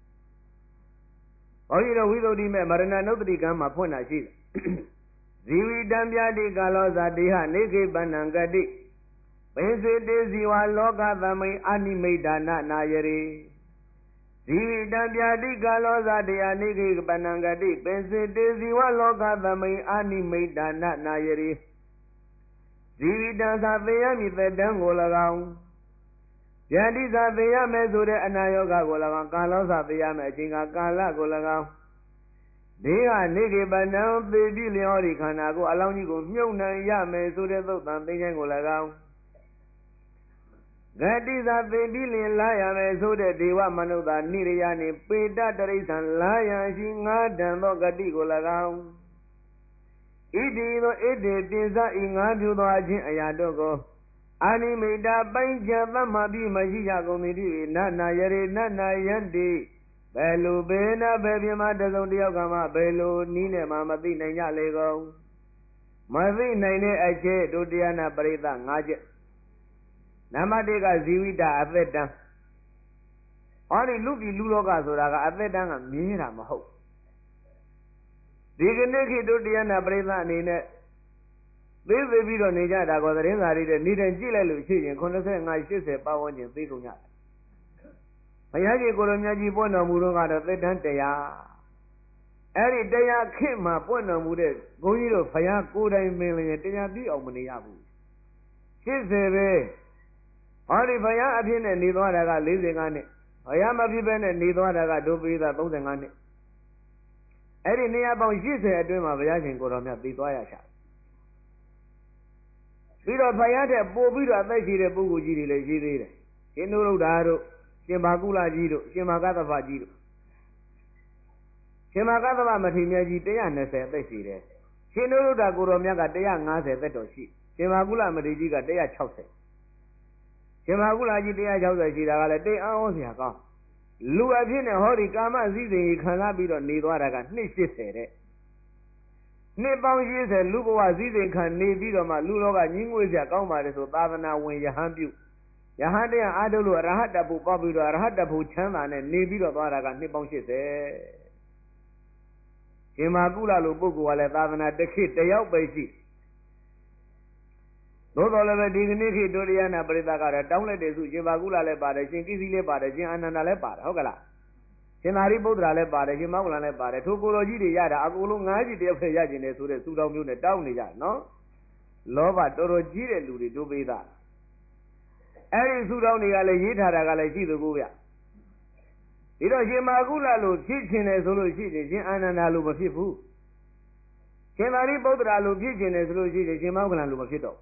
ဘုန်းကြီးတို့ဝိသုဒ္ဓိမဲ့မရဏနုပတိကံမှာဖွင့်တာရှိတယ်ဇီဝိတံပြတိကာလောဇာတိဟနေခိပဏံကတိပိစေတေဇီဝလောကသမိအာနိမိတ်ဒါနနာယရေဇီဝိတံပြတိကာလောဇာတိဟနေခိပဏံကတိပိစေတေဇီဝလောကသမိအာနိမိတ်ဒါနနာယရေဇီဝိတံသာသေယမိတတံကို၎င်းယတိသာသေရမယ်ဆိုတဲ့အနာယောဂကို၎င်းကာလောသာသေရမယ်အချိန်ကကာလကို၎င်းဒီကနေကေပနံသေပြီလျောဒီခန္ဓာကိုအလောင်းကြီးကိုမြုပ်နှံရမယ်ဆိုတဲ့သုတ်တန်သိခြင်းကို၎င်းဂတိသာသေပြီလင်လာရမယ်ဆိုတဲ့ဒေဝမနုဿာနိရိယနှင့်ပေတတရိစ္ဆန်လာရရှိငါးတန်သောဂတိကို၎င်းဣတိသောဣတိပိစဤငါးပြုသောအခြင်းအရာတို့ကိုအာနိမိတာပိုင်းခြားသမ္မာပြီးမရှိကြကုန်သည်တိနတ်နာယရေနတ်နာယန္တိဘယ်လိုဘေနာဘယ်ပြမတစုံတယောက်ကမှဘယ်လိုနီးနဲ့မှမသိနိုင်ကြလေကုန်မသိနိုင်တဲ့အချက်ဒုတိယနာပရိသတ်၅ချက်နံပါတ်၁ကဇီဝိတအသက်တန်းဟောဒီလူပြည်လူလောကဆိုတာကအသက်တန်းကမြင်တာမဟုတ်ဒီကနေ့ခေတ်ဒုတိယနာပရိသတ်အနေနဲ့သိသိပြီးတော့နေကြတာကောသတင်းစာတွေတဲ့နေတိုင်းကြည့်လိုက်လို့ရှိရင်85 80ပတ်ဝန်းကျင်သိကုန်ကြတယ်ဘုရားကြီးကိုရမြတ်ကြီးပွင့်တော်မူတော့ကတော့သက်တမ်းတရားအဲ့ဒီတရားခေတ်မှာပွင့်တော်မူတဲ့ဘုန်းကြီးတို့ဘုရားကိုယ်တိုင်မင်းလည်းတရားပြီးအောင်မနေရဘူး80ပဲဟောဒီဘုရားအဖြစ်နဲ့နေသွားတာက45နှစ်ဘုရားမဖြစ်ဘဲနဲ့နေသွားတာကဒုပိသ35နှစ်အဲ့ဒီနေရာပေါင်း80အတွင်းမှာဘုရားရှင်ကိုတော်မြတ်သိသွားရရှာပြီးတော့ဘုရားတဲ့ပို့ပြီးတော့အသက်ရှိတဲ့ပုဂ္ဂိုလ်ကြီးတွေလည်းရှိသေးတယ်ရှင်နုရုဒ္ဓတို့ရှင်ဘာကုလကြီးတို့ရှင်မာကသဗ္ဗကြီးတို့ရှင်မာကသဗ္ဗမထေရမြတ်ကြီးone hundred twentyအသက်ရှိတယ်ရှင်နုရုဒ္ဓကိုတော်မြတ်ကone hundred fiftyသက်တော်ရှိရှင်မာကုလမထေရကြီးကone hundred sixtyရှင်မာကုလကြီးone hundred sixtyရှိတာကလည်းတိတ်အောင်စရာကောင်းလူအဖြစ်နဲ့ဟောဒီကာမစည်းစိမ်ကြီးခံစားပြီးတော့နေသွားတာကtwo hundred eightyတဲ့နှစ်ပေါင်းeightyလူဘဝစည်းစိမ်ခံနေပြီးတော့မှလူလောကညှင်းငွေ့စရာကောင်းပါတယ်ဆိုသာသနာဝင်ယဟန်ပြုယဟန်တရားအားထုတ်လို့အရဟတဘုပေါက်ပြီးတော့အရဟတဘုချမ်းသာနဲ့နေပြီးတော့သွားတာကနှစ်ပေါင်းeightyရှင်မာကုလလိုပုဂ္ဂိုလ်ကလည်းသာသနာတစ်ခေတ်တယောက်ပဲရှိသို့တော်လည်းပဲဒီကနေ့ခေတ်ဒုတိယနာပရိသတ်ကတော့တောင်းလိုက်တဲ့စုရှင်မာကုလလည်းပါတယ်ရှင်ကိစီလည်းပါတယ်ရှင်အာနန္ဒာလည်းပါတယ်ဟုတ်ကလားရှင်သာရိပုတ္တရာလည်းပါတယ်ရှင်မောဂလန်လည်းပါတယ်ထိုကိုလိုကြီးတွေရတာအကုန်လုံး၅ကြီးတယောက်ပဲရကျင်တယ်ဆိုတဲ့စုတော်မျိုးနဲ့တောင်းနေကြနော်လောဘတော်တော်ကြီးတဲ့လူတွေဒုပိသအဲ့ဒီစုတော်တွေကလည်းရေးထားတာကလည်းရှိသကိုဗျဒီတော့ရှင်မာကုလလိုဖြစ်ခြင်းတယ်ဆိုလို့ရှိတယ်ရှင်အာနန္ဒာလိုမဖြစ်ဘူးရှင်သာရိပုတ္တရာလိုဖြစ်ခြင်းတယ်ဆိုလို့ရှိတယ်ရှင်မောဂလန်လိုမဖြစ်တော့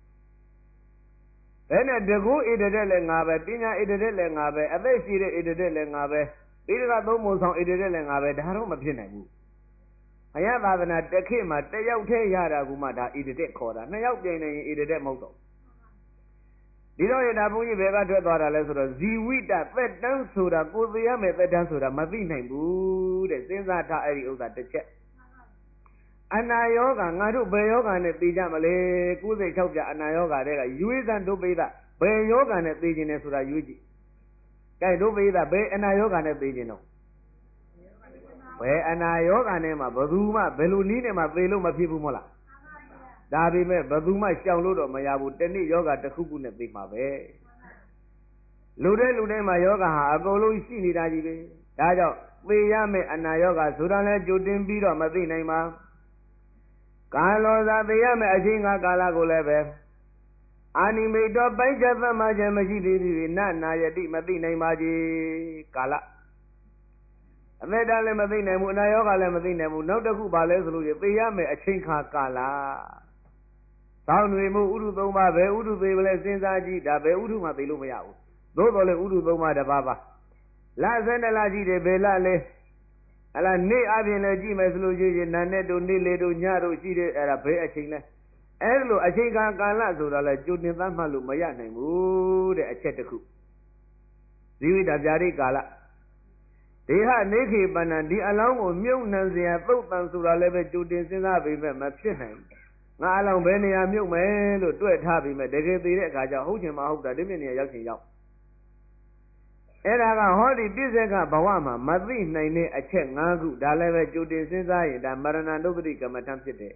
ဘယ်နဲ့တကူဣတတဲ့လည်းငါပဲပညာဣတတဲ့လည်းငါပဲအသက်ရှိတဲ့ဣတတဲ့လည်းငါပဲဒီကသုံးပုံဆောင်ဣတတဲ့လည်းငါပဲဒါတော့မဖြစ်နိုင်ဘူးဘုရားသာသနာတစ်ခေတ်မှာတယောက်တည်းရတာကူမှဒါဣတတဲ့ခေါ်တာနှစ်ယောက်ပြိုင်နေရင်ဣတတဲ့မဟုတ်တော့ဒီတော့ရတာဘုန်းကြီးဘယ်ကထွက်သွားတာလဲဆိုတော့ဇီဝိတသက်တန်းဆိုတာကိုသိရမယ်သက်တန်းဆိုတာမသိနိုင်ဘူးတဲ့စဉ်းစားထားအဲ့ဒီဥစ္စာတစ်ချက်အနာယောဂငါတို့ဘယ်ယောဂနဲ့သိကြမလဲninety-sixပြအနာယောဂတဲ့ကရွေးစံဒုပိသဘယ်ယောဂနဲ့သိခြင်းလဲဆိုတာရွေးကြည့်ကဲဒုပိသဘယ်အနာယောဂနဲ့သိခြင်းတော့ဘယ်အနာယောဂနဲ့မှဘယ်သူမှဘယ်လိုနည်းနဲ့မှသိလို့မဖြစ်ဘူးမဟုတ်လားဒါပေမဲ့ဘယ်သူမှရှောင်လို့တော့မရဘူးတနေ့ယောဂတစ်ခုခုနဲ့သိမှာပဲလူတဲ့လူတိုင်းမှာယောဂဟာအကုန်လုံးရှိနေတာကြီးပဲဒါကြောင့်သိရမယ်အနာယောဂဆိုတာလဲကြိုတင်ပြီးတော့မသိနိုင်ပါကာလောသာသိရမယ်အချိန်ကကာလကိုလည်းပဲအာနိမိတောပိုက်ချက်သမခြင်းမရှိသေးသည်နနာယတိမသိနိုင်ပါကြီးကာလအသက်တလည်းမသိနိုင်ဘူးအနာယောဂလည်းမသိနိုင်ဘူးနောက်တစ်ခုပါလဲဆိုလို့သိရမယ်အချိန်ခါကာလသောင်းတွေမှုဥဒုသုံးပါးပဲဥဒုသေးပဲစဉ်းစားကြည့်ဒါပဲဥဒုမှသိလို့မရဘူးသို့တော်လည်းဥဒုသုံးပါးတစ်ပါးပါလဆယ်နှစ်လရှိတယ်ဘယ်လလဲအလားနေ့အပြင်လည်းကြည့်မယ်ဆိုလို့ရှိရင်နာနဲ့တို့နေ့လေတို့ညတို့ရှိတယ်အဲ့ဒါဘယ်အချိန်လဲအဲ့လိုအချိန်ကာကာလဆိုတာလဲကြိုတင်သတ်မှတ်လို့မရနိုင်ဘူးတဲ့အချက်တစ်ခုဇီဝိတဗျာဒိကာလဒေဟနေခေပဏ္ဏဒီအလောင်းကိုမြုပ်နှံเสียသုတ်တန်ဆိုတာလည်းပဲကြိုတင်စဉ်းစားပြီးမဲ့မဖြစ်နိုင်ဘူးငါအလောင်းဘယ်နေရာမြုပ်မယ်လို့တွေ့ထားပြီးမဲ့တကယ်သေးတဲ့အခါကျဟုတ်ချင်မဟုတ်တာဒီမြင့်နေရာရောက်ချင်ရောက်အဲ့ဒါကဟောဒီပြစ္ဆေကဘဝမှာမသိနိုင်တဲ့အချက်၅ခုဒါလည်းပဲကြိုတင်စဉ်းစားရင်ဒါမရဏနုပ္ပတိကမ္မထံဖြစ်တယ်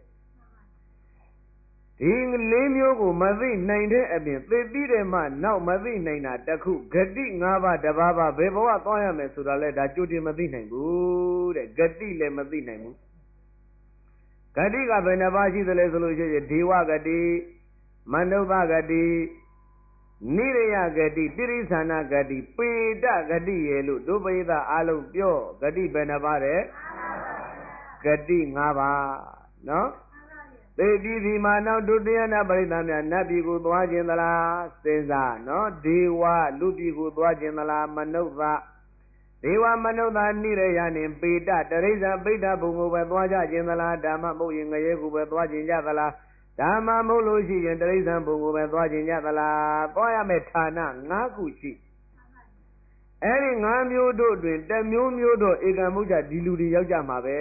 ဒီလေးမျိုးကိုမသိနိုင်တဲ့အပြင်သိပြီးတယ်မှနောက်မသိနိုင်တာတခုဂတိ၅ပါးတပါးပါဘယ်ဘဝသွားရမယ်ဆိုတာလဲဒါကြိုတင်မသိနိုင်ဘူးတဲ့ဂတိလည်းမသိနိုင်ဘူးဂတိကဘယ်နှပါးရှိသလဲဆိုလို့ရှိရင်ဒေဝဂတိမနုဿဂတိနိရယဂတိတိရိသနာဂတိပေတဂတိရေလို့ဒုပိသအလုံးပြောဂတိဘယ်နှပါးတဲ့ဂတိ၅ပါးနော်သေတိဒီမှာနောက်ဒုတိယနာပရိသတ်များနတ်ပြည်ကိုသွားခြင်းသလားစဉ်းစားနော်ဒေဝလူပြည်ကိုသွားခြင်းသလားမနုဿဒေဝမနုဿနိရယနှင့်ပေတတရိစ္ဆာပိဋ္ဌဘုံကိုပဲသွားကြခြင်းသလားဓမ္မမဟုတ်ရင်ငရဲကိုပဲသွားခြင်းကြသလားဒါမှမဟုတ်လို့ရှိရင်တိရစ္ဆာန်ဘုံကိုပဲသွားခြင်းကြသလားသွားရမယ့်ဌာန၅ခုရှိအဲ့ဒီ၅မျိုးတို့တွင်တစ်မျိုးမျိုးတော့ဧကံမုဋ္ဌဒီလူတွေရောက်ကြမှာပဲ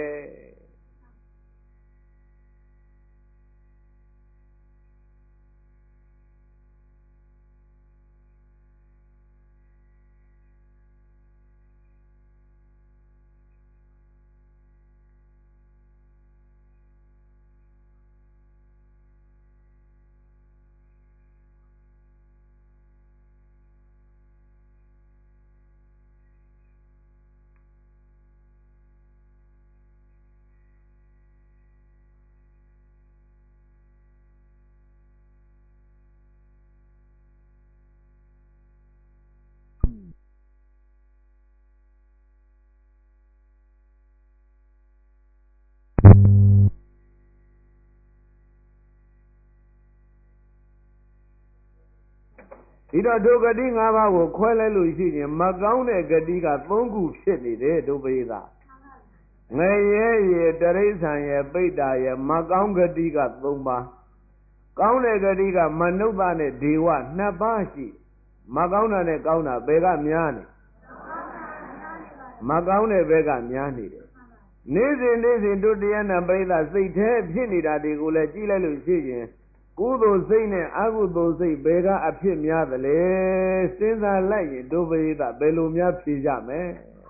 ဒီတော့ဒုဂတိ၅ပါးကိုခွဲလိုက်လို့ရှိရင်မကောင်းတဲ့ဂတိက၃ခုဖြစ်နေတယ်ဒုပရိသငရဲရေတရိစ္ဆာန်ရေပိဋ္ဌာရေမကောင်းဂတိက၃ပါးကောင်းတဲ့ဂတိကမနုဿနဲ့ဒေဝနှစ်ပါးရှိမကောင်းတာနဲ့ကောင်းတာဘယ်ကများနေမကောင်းတဲ့ဘက်ကများနေတယ်နေ့စဉ်နေ့စဉ်တို့တရားနာပရိသစိတ်แท้ဖြစ်နေတာတွေကိုလည်းကြည့်လိုက်လို့ရှိရင်ကုသိုလ်စိတ်နဲ့အကုသိုလ်စိတ်ဘယ်ကအဖြစ်များသလဲစဉ်းစားလိုက်ရင်ဒုပရိသဘယ်လိုများဖြေကြမလဲ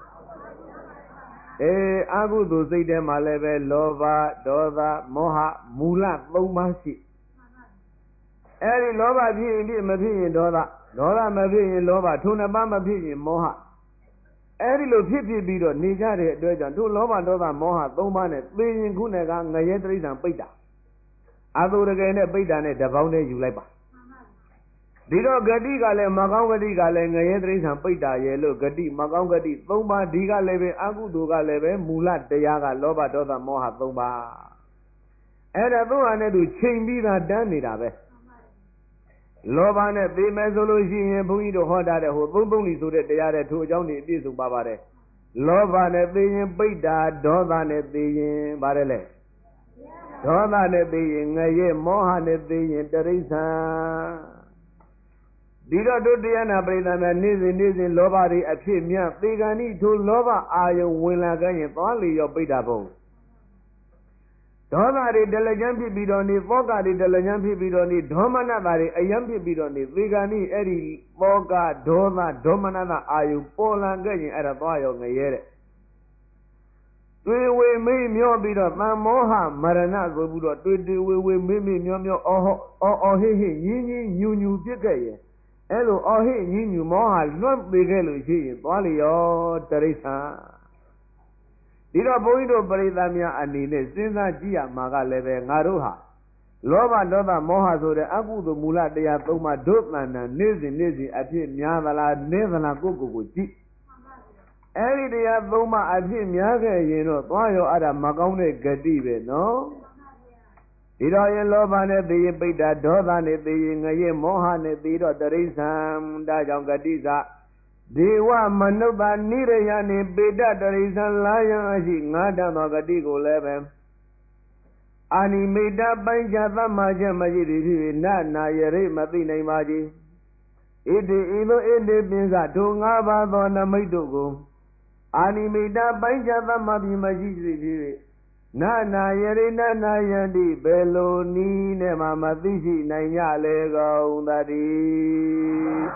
အေးအကုသိုလ်စိတ်ထဲမှာလည်းပဲလောဘဒေါသမောဟမူလ၃ပါးရှိအဲ့ဒီလောဘဖြစ်ရင်ဖြစ်မဖြစ်ရင်ဒေါသဒေါသမဖြစ်ရင်လောဘထိုနှစ်ပါးမဖြစ်ရင်မောဟအဲ့ဒီလိုဖြစ်ဖြစ်ပြီးတော့နေကြတဲ့အတွက်ကြောင့်တို့လောဘဒေါသမောဟ၃ပါးနဲ့သိရင်ခုနဲ့ကငရဲတိရစ္ဆာန်ပိဋ္ဌာအသုရကေနဲ့ပိဋ္ဌာနဲ့တပေါင်းနဲ့ယူလိုက်ပါဒီတော့ဂတိကလည်းမကောင်းဂတိကလည်းငရဲတိရစ္ဆာန်ပိဋ္ဌာရဲ့လို့ဂတိမကောင်းဂတိ၃ပါးဒီကလည်းပဲအကုသိုလ်ကလည်းပဲမူလတရားကလောဘဒေါသမောဟ၃ပါးအဲ့ဒါသူ့ဟာနဲ့သူချိန်ပြီးသားတန်းနေတာပဲလောဘနဲ့သိမယ်ဆိုလို့ရှိရင်ဘုန်းကြီးတို့ဟောတာတဲ့ဟိုသုံးသုံးလီဆိုတဲ့တရားတဲ့ထိုအကြောင်းတွေအပြည့်စုံပါပါတယ်လောဘနဲ့သိရင်ပိဋ္ဌာဒေါသနဲ့သိရင်ပါတယ်လေဒေါသနဲ့သိရင်ငရဲမောဟနဲ့သိရင်တရိစ္ဆာန်ဒီတော့တို့တရားနာပရိသတ်များနေ့စဉ်နေ့စဉ်လောဘတွေအဖြစ်များသေကံဤထိုလောဘအာယုံဝင်လာကြရင်သွားလေရောပိဋ္ဌာဘုံဒေါသတွေဒလကြမ်းဖြစ်ပြီးတော့နေသောကတွေဒလကြမ်းဖြစ်ပြီးတော့နေဒေါမနတာတွေအယံဖြစ်ပြီးတော့နေသေကံဤအဲ့ဒီသောကဒေါသဒေါမနတာအာယုံပေါ်လာကြရင်အဲ့ဒါသွားရောငရဲတဲ့တွေ့ဝေမေးမျောပြီးတော့သံမောဟမရဏဆိုပြီးတော့တွေ့တွေ့ဝေဝေမေးမေးမျောမျောအော်ဟောအော်အော်ဟိဟိညင်းညင်းညူညူပြစ်ခဲ့ရင်အဲ့လိုအော်ဟိညင်းညူမောဟလွတ်သေးခဲ့လို့ရှိရင်သွားလေရောတရိစ္ဆာန်ဒီတော့ဘုန်းကြီးတို့ပရိသတ်များအနေနဲ့စဉ်းစားကြည့်ရမှာကလည်းပဲငါတို့ဟာလောဘဒေါသမောဟဆိုတဲ့အကုသိုလ်မူလတရားသုံးပါးဒုသဏ္ဍာန်နေ့စဉ်နေ့စဉ်အဖြစ်များသလားနည်းသလားကိုယ့်ကိုယ်ကိုကြည့်အဲ့ဒီတရားသုံးပါးအဖြစ်များခဲ့ရင်တော့သွားရောအဲ့ဒါမကောင်းတဲ့ဂတိပဲနော်ဒီတော့ရင်လောဘနဲ့သိရင်ပိဋ္ဌာဒေါသနဲ့သိရင်ငရဲမောဟနဲ့သိတော့တရိစ္ဆာန်ဒါကြောင့်ဂတိစဒေဝမနုဿနိရယနေပေတတရိစ္ဆာန်လာယံအရှိငါးတန်သောဂတိကိုလည်းပဲအာနိမိတပိုင်းခြားသမ္မာချက်မရှိသည်ဖြစ်၍နနာယရိမသိနိုင်ပါကြီးဣတိဤသို့ဣတိပင်စထိုငါးပါးသောနမိတ်တို့ကိုအာနိမိတပိုင်းခြားသမ္မာပြီးမရှိသည်ဖြစ်၍နနာယရိနနာယတိဘယ်လိုနည်းနဲ့မှမသိရှိနိုင်ကြလေကုန်သတည်း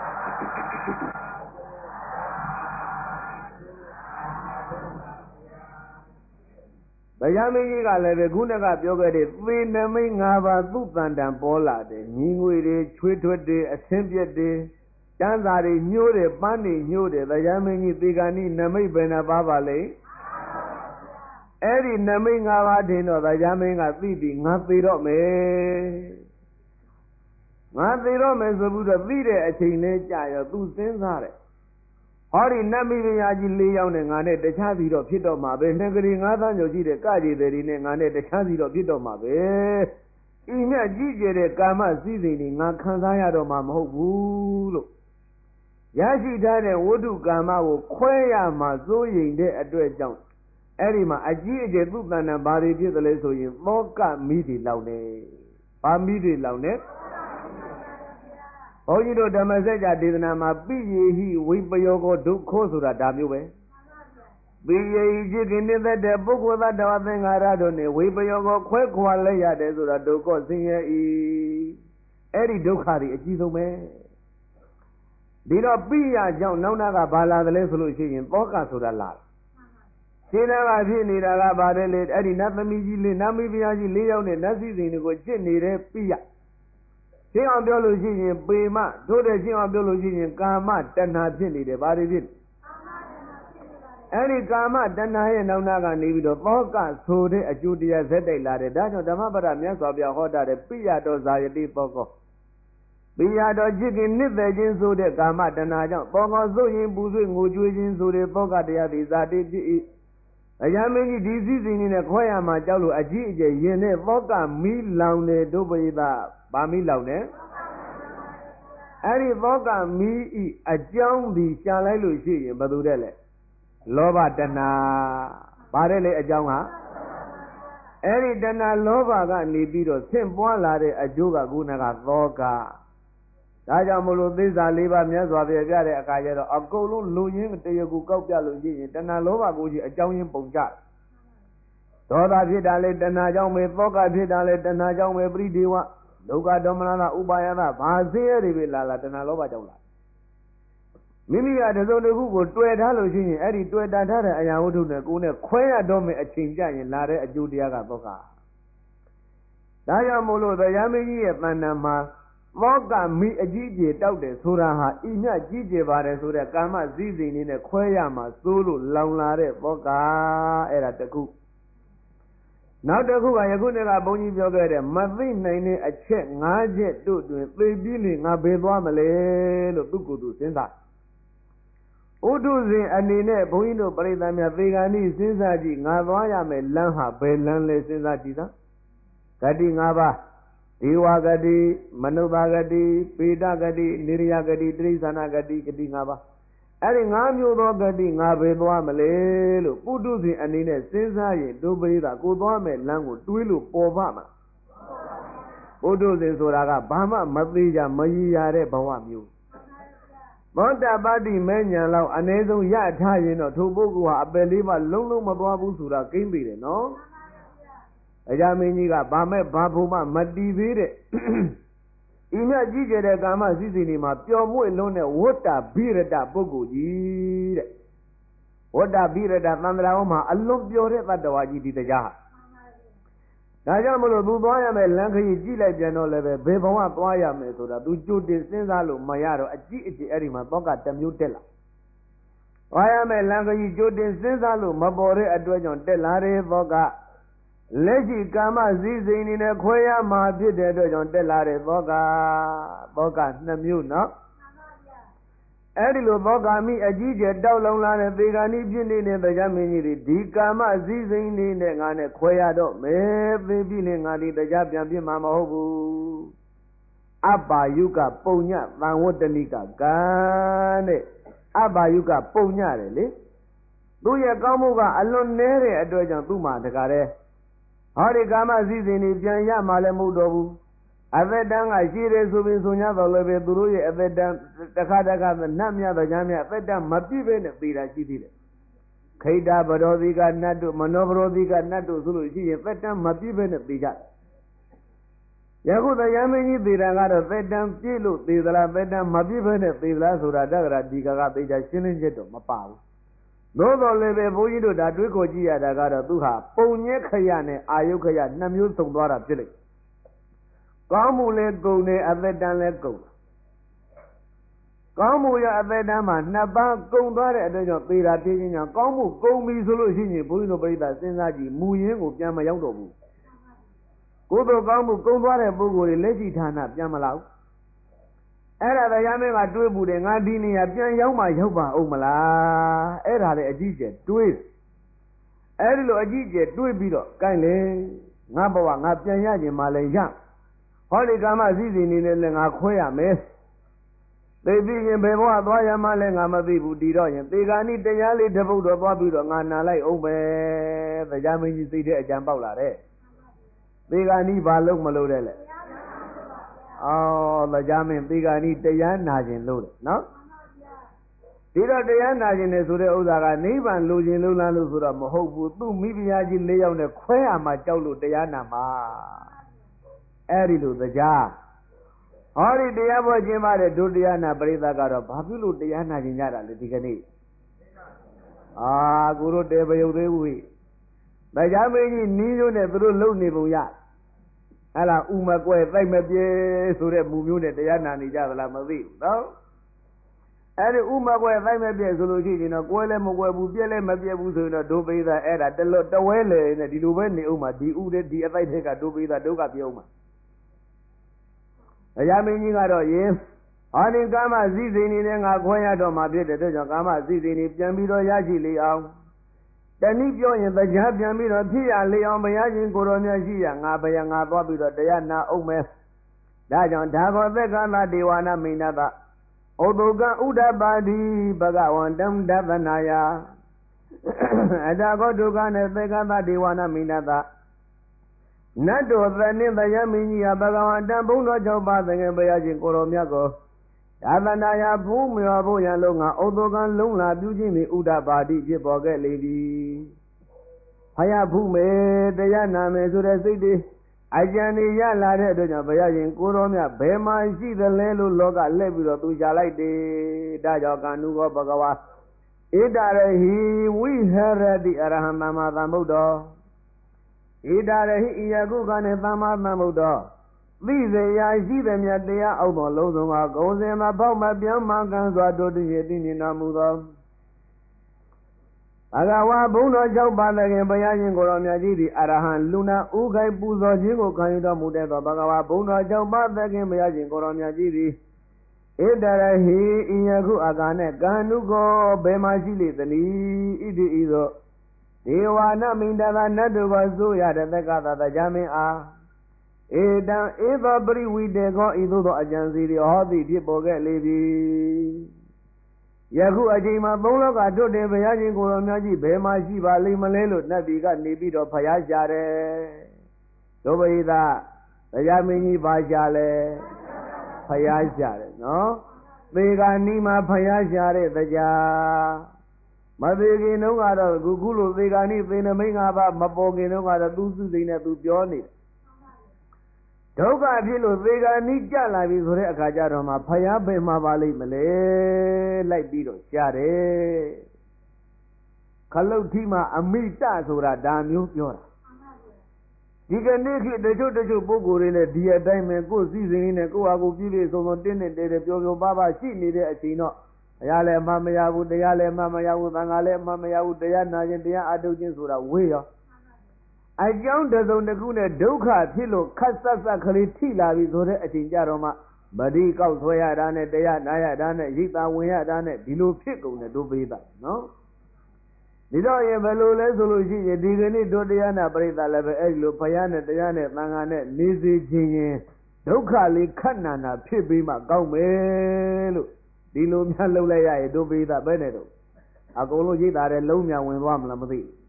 တရားမင်းကြီးကလည်းပဲခုနကပြောခဲ့တဲ့သေနမိတ်၅ပါးသူ့တန်တန်ပေါ်လာတယ်ညီငွေတွေချွေးထွတ်တွေအဆင်းပြက်တွေတန်းစာတွေညှိုးတယ်ပန်းတွေညှိုးတယ်တရားမင်းကြီးသေကံဤနမိတ်ဘယ်နှပါးပါလဲအဲ့ဒီနမိတ်၅ပါးတင်တော့တရားမင်းကသိပြီငါသေတော့မယ်ငါသေတော့မယ်ဆိုပြီးတော့သိတဲ့အချိန်လေးကြာရောသူစဉ်းစားတယ်ဟောဒီနတ်မိဖုရားကြီး၄ယောက်နဲ့ငါနဲ့တခြားစီတော့ဖြစ်တော့မှာပဲနှကလေး၅သန်းကျော်ရှိတဲ့ကကြေတယ်ဒီနဲ့ငါနဲ့တခြားစီတော့ဖြစ်တော့မှာပဲဤမြတ်ကြီးကျယ်တဲ့ကာမစည်းစိမ်တွေငါခံစားရတော့မှာမဟုတ်ဘူးလို့ရရှိထားတဲ့ဝိတုကာမကိုခွဲရမှာစိုးရိမ်တဲ့အတွက်ကြောင့်အဲ့ဒီမှာအကြီးအကျယ်သူ့တဏ္ဍာဘာတွေဖြစ်သလဲဆိုရင်သောကမိတွေလောက်နေဘာမိတွေလောင်နေဘုန်းကြီးတို့ဓမ္မစကြာဒေသနာမှာပိယေဟိဝိပယောကောဒုက္ခဆိုတာဒါမျိုးပဲပိယေဟိจิตကိနိသက်တဲ့ပုဂ္ဂိုလ်သတ္တဝါသင်္ခါရတို့နဲ့ဝိပယောကောခွဲခွာလဲရတယ်ဆိုတာဒုက္ခဆင်းရဲဤအဲ့ဒီဒုက္ခတွေအကြီးဆုံးပဲဒီတော့ပိယကြောင့်နောက်နာကဘာလာတယ်လဲဆိုလို့ရှိရင်သောကဆိုတာလာရှင်းနာကဖြစ်နေတာကပါတယ်လေအဲ့ဒီနတ်သမီးကြီးလေးနတ်မိဖုရားကြီးလေးယောက်နဲ့နတ်စည်းစိမ်တွေကိုจิตနေတဲ့ပိယရှင်းအောင်ပြောလို့ရှိရင်ပေမတို့တဲ့ရှင်းအောင်ပြောလို့ရှိရင်ကာမတဏှာဖြစ်နေတယ်ဘာတွေဖြစ်အဲ့ဒီကာမတဏှာရဲ့နောက်နာကနေပြီးတော့သောကဆိုတဲ့အကျိုးတရားဇက်တိုက်လာတယ်ဒါကြောင့်ဓမ္မပဒမြတ်စွာဘုရားဟောတာတဲ့ပိယတော်ဇာယတိသောကောပိယတော်จิตကိနှစ်သက်ခြင်းဆိုတဲ့ကာမတဏှာကြောင့်သောကောဆိုရင်ပူဆွေးငိုကြွေးခြင်းဆိုတဲ့သောကတရားသည်ဇာတိဖြစ်၏အယမင်းကြီးဒီစည်းစိမ်နဲ့ခွဲရမှာကြောက်လို့အကြီးအကျယ်ရင်နဲ့သောကမီးလောင်တယ်ဒုပရိသဗာမီးလောင်တယ်အဲ့ဒီသောကမီးဤအကြောင်းဒီရှားလိုက်လို့ရှိရင်ဘယ်သူတဲ့လဲလောဘတဏှာပါတယ်လေအကြောင်းဟာအဲ့ဒီတဏှာလောဘကနေပြီးတော့ဆင့်ပွားလာတဲ့အကျိုးကခုနကသောကဒါကြောင့်မလို့သစ္စာလေးပါးမြတ်စွာဘုရားပြတဲ့အခါကျတော့အကုန်လုံးလူရင်းတရကူကောက်ပြလို့ရှိရင်တဏှာလောဘကိုကြီးအကြောင်းရင်းပုံကြဒေါသဖြစ်တာလေတဏှာကြောင့်ပဲသောကဖြစ်တာလေတဏှာကြောင့်ပဲပရိဒေဝဒုက္ခဒေါမနတာဥပါယတာဘာဆင်းရဲတွေပဲလာလာတဏှာလောဘကြောင့်လာမိမိကတစုံတစ်ခုကိုတွေ့ထားလို့ရှိရင်အဲ့ဒီတွေ့တာထားတဲ့အရာဝတ္ထုနဲ့ကိုယ်နဲ့ခွဲရတော့မယ်အချိန်ကြရင်လာတဲ့အကျိုးတရားကသောကဒါကြောင့်မို့လို့တရားမင်းကြီးရဲ့တဏ္ဍာမှာသောကမိအကြီးအကျယ်တောက်တယ်ဆိုတာဟာဤမြကြီးကျယ်ပါတယ်ဆိုတဲ့ကာမစည်းစိမ်လေးနဲ့ခွဲရမှာစိုးလို့လောင်လာတဲ့သောကအဲ့ဒါတခုနောက်တစ်ခုကယခုနေ့ကဘုန်းကြီးပြောခဲ့တဲ့မသိနိုင်တဲ့အချက်၅ချက်တို့တွင်သိပြီးလေငါဘယ်သွားမလဲလို့သူကိုယ်သူစဉ်းစားဥဒုဇင်အနေနဲ့ဘုန်းကြီးတို့ပြိဿများသေဂာနိစဉ်းစားကြည့်ငါသွားရမယ်လမ်းဟာဘယ်လမ်းလဲစဉ်းစားကြည့်သာဂတိ၅ပါးဒေဝဂတိမနုဿဂတိပေတဂတိနိရိယဂတိတိရိစ္ဆာနဂတိဂတိ၅ပါးအဲ့ဒီ၅မျိုးသောဂတိငါဘယ်သွားမလဲလို့ပုထုဇဉ်အနေနဲ့စဉ်းစားရင်ဒုပရိသကိုသွားမယ်လမ်းကိုတွေးလို့ပေါ်ပါမှာပုထုဇဉ်ဆိုတာကဘာမှမသေးကြမရည်ရတဲ့ဘဝမျိုးသောတာပတိမဲညာလောက်အ ਨੇ ဆုံးရထားရင်တော့ထိုပုဂ္ဂိုလ်ဟာအပယ်လေးပါလုံးလုံးမသွားဘူးဆိုတာကိမ့်ပြီတယ်နော်အကြမင်းကြီးကဘာမဲ့ဘာဖို့မှမတီးသေးတဲ့ဤမြတ်ကြီးကျယ်တဲ့ကာမစည်းစိမ်တွေမှာပျော်မွေ့လုံးတဲ့ဝတ္တဘိရတပုဂ္ဂိုလ်ကြီးတဲ့ဝတ္တဘိရတသံဃာဝမှာအလွန်ပျော်တဲ့တတ္တဝါကြီးဒီတရားဒါကြောင့်မလို့သူသွားရမယ်လမ်းခရီးကြည့်လိုက်ပြန်တော့လည်းပဲဘယ်ဘဝသွားရမယ်ဆိုတာသူကြိုတင်စဉ်းစားလို့မရတော့အကြည့်အကြည့်အဲ့ဒီမှာသောကတမျိုးတက်လာသွားရမယ်လမ်းခရီးကြိုတင်စဉ်းစားလို့မပေါ်တဲ့အတွက်ကြောင့်တက်လာတဲ့သောကလက်ရှိကာမစည်းစိမ်နေနဲ့ခွဲရမှာဖြစ်တဲ့အတွက်ကြောင့်တက်လာတဲ့သောကသောကနှစ်မျိုးနော်အဲ့ဒီလိုသောကမိအကြီးကျယ်တောက်လုံလာတဲ့သေဂာနိဖြစ်နေတဲ့တရားမင်းကြီးတွေဒီကာမစည်းစိမ်နေနဲ့ငါနဲ့ခွဲရတော့မယ်သိပြီလေငါဒီတရားပြန်ပြမှာမဟုတ်ဘူးအပ္ပါယုကပုံညသံဝတ္တနိကကံတဲ့အပ္ပါယုကပုံညတယ်လေသူရဲ့ကောင်းမှုကအလွန်နည်းတဲ့အတွက်ကြောင့်သူ့မှာတကားတဲ့ဟောဒီကာမစည်းစိမ်တွေပြန်ရမှာလည်းမဟုတ်တော့ဘူးအသက်တန်းကရှိတယ်ဆိုပြီးဆို냐တော့လည်းပဲသူတို့ရဲ့အသက်တန်းတစ်ခါတစ်ခါနတ်မြတ်တရားမြတ်အသက်တန်းမပြည့်ပဲနဲ့သေးတာရှိသေးတယ်ခိတ္တဗရောဓိကနတ်တို့မနောဗရောဓိကနတ်တို့ဆိုလို့ရှိရင်သက်တန်းမပြည့်ပဲနဲ့သေးကြတယ်ယခုတရားမင်းကြီးသေးတာကတော့သက်တန်းပြည့်လို့သေးသလားသက်တန်းမပြည့်ပဲနဲ့သေးသလားဆိုတာတက္ကရာဒီကကသေချာရှင်းလင်းချက်တော့မပါဘူးသို့တော်လည်းပဲဘုန်းကြီးတို့ဒါတွေးခေါ်ကြည့်ရတာကတော့သူဟာပုံညက်ခရနဲ့အာယုခရနှစ်မျိုးစုံသွားတာဖြစ်လိမ့်ကောင်းမှုလည်းကုန်တယ်အသက်တန်းလည်းကုန်ကောင်းမှုရအသက်တန်းမှာနှစ်ပါးကုန်သွားတဲ့အတွက်ကြောင့်သေတာဖြစ်ခြင်းကြောင့်ကောင်းမှုကုန်ပြီဆိုလို့ရှိရင်ဘုန်းကြီးတို့ပြိဿစဉ်းစားကြည့်မူရင်းကိုပြန်မရောက်တော့ဘူးကိုယ်တို့ကောင်းမှုကုန်သွားတဲ့ပုဂ္ဂိုလ်တွေလက်ရှိဌာနပြန်မလာဘူးအဲ့ဒါတရားမင်းကတွေးဘူးတယ်ငါဒီနေရာပြန်ရောက်မှရောက်ပါအောင်မလားအဲ့ဒါလည်းအကြီးကျယ်တွေးအဲ့ဒီလိုအကြီးကျယ်တွေးပြီးတော့ကိုင်းလေငါဘဝငါပြန်ရခြင်းမှလည်းရဟောဒီကာမစည်းစိမ်နေနဲ့လည်းငါခွဲရမယ်သိပြီးရင်ဘယ်ဘဝသွားရမှလည်းငါမသိဘူးဒီတော့ရင်သေဂာနိတရားလေးတစ်ပုဒ်တော့သွားပြီးတော့ငါနာလိုက်အောင်ပဲတရားမင်းကြီးသိတဲ့အကြံပေါက်လာတဲ့သေဂာနိဘာလို့မလို့တဲ့လဲအော်တရားမင်းသေကဏီတရားနာခြင်းလို့လေနော်ဒီတော့တရားနာခြင်းနဲ့ဆိုတဲ့ဥစ္စာကနိဗ္ဗာန်လိုခြင်းလို့လားလို့ဆိုတော့မဟုတ်ဘူးသူ့မိဖုရားကြီး၄ယောက်နဲ့ခွဲရမှာကြောက်လို့တရားနာမှာအဲ့ဒီလိုတရားဟောဒီတရားပေါ်ကျင်းပါတဲ့ဒုတရားနာပရိသတ်ကတော့ဘာဖြစ်လို့တရားနာခြင်းကြတာလဲဒီကနေ့အာကိုတို့တေပယုတ်သေးဘူးတရားမင်းကြီးနီးရိုးနဲ့သူတို့လုံနေပုံရအဲ့လားဥမကွဲတိုက်မပြေဆိုတဲ့မူမျိုးနဲ့တရားနာနေကြသလားမသိဘူးနော်အဲ့ဒီဥမကွဲတိုက်မပြေဆိုလို့ရှိရင်တော့ကွဲလည်းမကွဲဘူးပြက်လည်းမပြက်ဘူးဆိုရင်တော့ဒုပိသအဲ့ဒါတလွတ်တဝဲလေနဲ့ဒီလိုပဲနေအောင်မှာဒီဥတဲ့ဒီအတိုက်ထက်ကဒုပိသဒုက္ခပြုံးမှာတရားမင်းကြီးကတော့ယင်းအာနိကာမစည်းစိမ်နေနဲ့ငါခွဲရတော့မှာဖြစ်တဲ့အတွက်ကြောင့်ကာမစည်းစိမ်နေပြန်ပြီးတော့ရရှိလေအောင်တနည်းပြောရင်တရားပြန်ပြီးတော့ဖြစ်ရလေအောင်ဘုရားရှင်ကိုတော်မြတ်ရှိရငါဘယငါသွားပြီးတော့တရားနာအောင်မယ်ဒါကြောင့်ဒါဘောသက္ကသဒေဝနာမိဏတဩတုကဥဒ္ဒပါတိဘဂဝန္တံဒသနာယအတကောဒုက္ခနဲ့သက္ကသဒေဝနာမိဏတနတ်တော်သနှင့်တရားမင်းကြီးဟာဘဂဝန္တံဘုံတော်၆ပါးသင်္ကေဘုရားရှင်ကိုတော်မြတ်ကိုဒါသနာယဘုံမြော်ဖို့ရန်လုံးကဩတုကလုံးလာပြုခြင်းနှင့်ဥဒ္ဒပါတိဖြစ်ပေါ်ခဲ့လေသည်ဖယားဖူးမယ်တရားနာမယ်ဆိုတဲ့စိတ်တွေအကြံတွေရလာတဲ့အတွက်ကြောင့်ဘုရားရှင်ကိုတော်မြတ်ဘယ်မှာရှိသလဲလို့လောကလက်ပြီးတော့သူရှာလိုက်တယ်ဒါကြောင့်ကာနုကောဘဂဝါဣတရဟိဝိဟရတိအရဟံသမ္မာသမ္ဗုဒ္ဓောဣတရဟိယခုကနဲ့သမ္မာသမ္ဗုဒ္ဓောသိစေရာရှိသည်မြတ်တရားအောက်တော်လုံးစုံကဂုံစင်မပေါက်မပြောင်းမှကံစွာတို့တည်းတည်နေတော်မူသောဘဂဝါဘုံတော်၆ပါးလည်းခင်ဘုရားရှင်ကိုတော်မြတ်ကြီးသည်အရဟံလူနာဥခိုက်ပူဇော်ခြင်းကိုခံယူတော်မူတဲ့သောဘဂဝါဘုံတော်၆ပါးလည်းခင်ဘုရားရှင်ကိုတော်မြတ်ကြီးသည်ဣတရဟိဤယခုအာကာနဲ့ကာနုကောဘယ်မှာရှိလေသနည်းဣတိဤသို့ဒေဝနာမိန္ဒသာနတ်တို့ကဆိုရတဲ့သက္ကသတရားမင်းအားဧတံဧသောပရိဝိတေကောဤသို့သောအကျံစီတွေဟောသည်ဖြစ်ပေါ်ခဲ့လေပြီယခုအချိန်မှာသုံးလောကထွတ်တယ်ဘုရားရှင်ကိုယ်တော်မြတ်ကြီးဘယ်မှာရှိပါလိမ့်မလဲလို့နတ်ပြည်ကနေပြီးတော့ဖျားရှာတယ်ဒုဗိဒတရားမင်းကြီးပါရှာလဲဖျားရှာတယ်နော်သေကနီးမှာဖျားရှာတဲ့တရားမသေးခင်တုန်းကတော့ခုခုလိုသေကနီးသေနမိန်ငါးပါးမပေါ်ခင်တုန်းကတော့သူစုစိမ့်နဲ့သူပြောနေတယ်ဒုက္ခဖြစ်လို့သေကနီးကြလာပြီဆိုတဲ့အခါကျတော့မှဖယားပင်မှာပါလိမ့်မလဲလိုက်ပြီးတော့ရှားတယ်ခလုတ်ထီမှာအမိတဆိုတာဒါမျိုးပြောတာဒီကနေ့ခေတ်တချို့တချို့ပုဂ္ဂိုလ်တွေလည်းဒီအတိုင်းပဲကိုယ်စည်းစိမ်နဲ့ကိုယ့်ဟာကိုယ်ပြည့်ပြည့်စုံစုံတင်းတင်းတဲတဲပျော်ပျော်ပါးပါးရှိနေတဲ့အချိန်တော့ဘုရားလည်းအမှမရဘူးတရားလည်းအမှမရဘူးသံဃာလည်းအမှမရဘူးတရားနာခြင်းတရားအထုတ်ခြင်းဆိုတာဝေးရောအကြောင်းတစုံတစ်ခုနဲ့ဒုက္ခဖြစ်လို့ခတ်ဆက်ဆက်ကလေးထိလာပြီဆိုတဲ့အချိန်ကြတော့မှဗတိကောက်ဆွဲရတာနဲ့တရားနာရတာနဲ့ရိတ်တာဝင်ရတာနဲ့ဒီလိုဖြစ်ကုန်တယ်တို့ပေးတာနော်ဒီတော့ရင်ဘယ်လိုလဲဆိုလို့ရှိရင်ဒီကနေ့တို့တရားနာပရိသတ်လည်းပဲအဲ့ဒီလိုဘုရားနဲ့တရားနဲ့သံဃာနဲ့နေစေခြင်းရင်ဒုက္ခလေးခတ်နာနာဖြစ်ပြီးမှကောင်းမယ်လို့ဒီလိုများလှုပ်လိုက်ရရင်တို့ပေးတာပဲနဲ့တော့အကုန်လုံးရိတ်တာတဲ့လုံးမြန်ဝင်သွားမလားမသိဘူး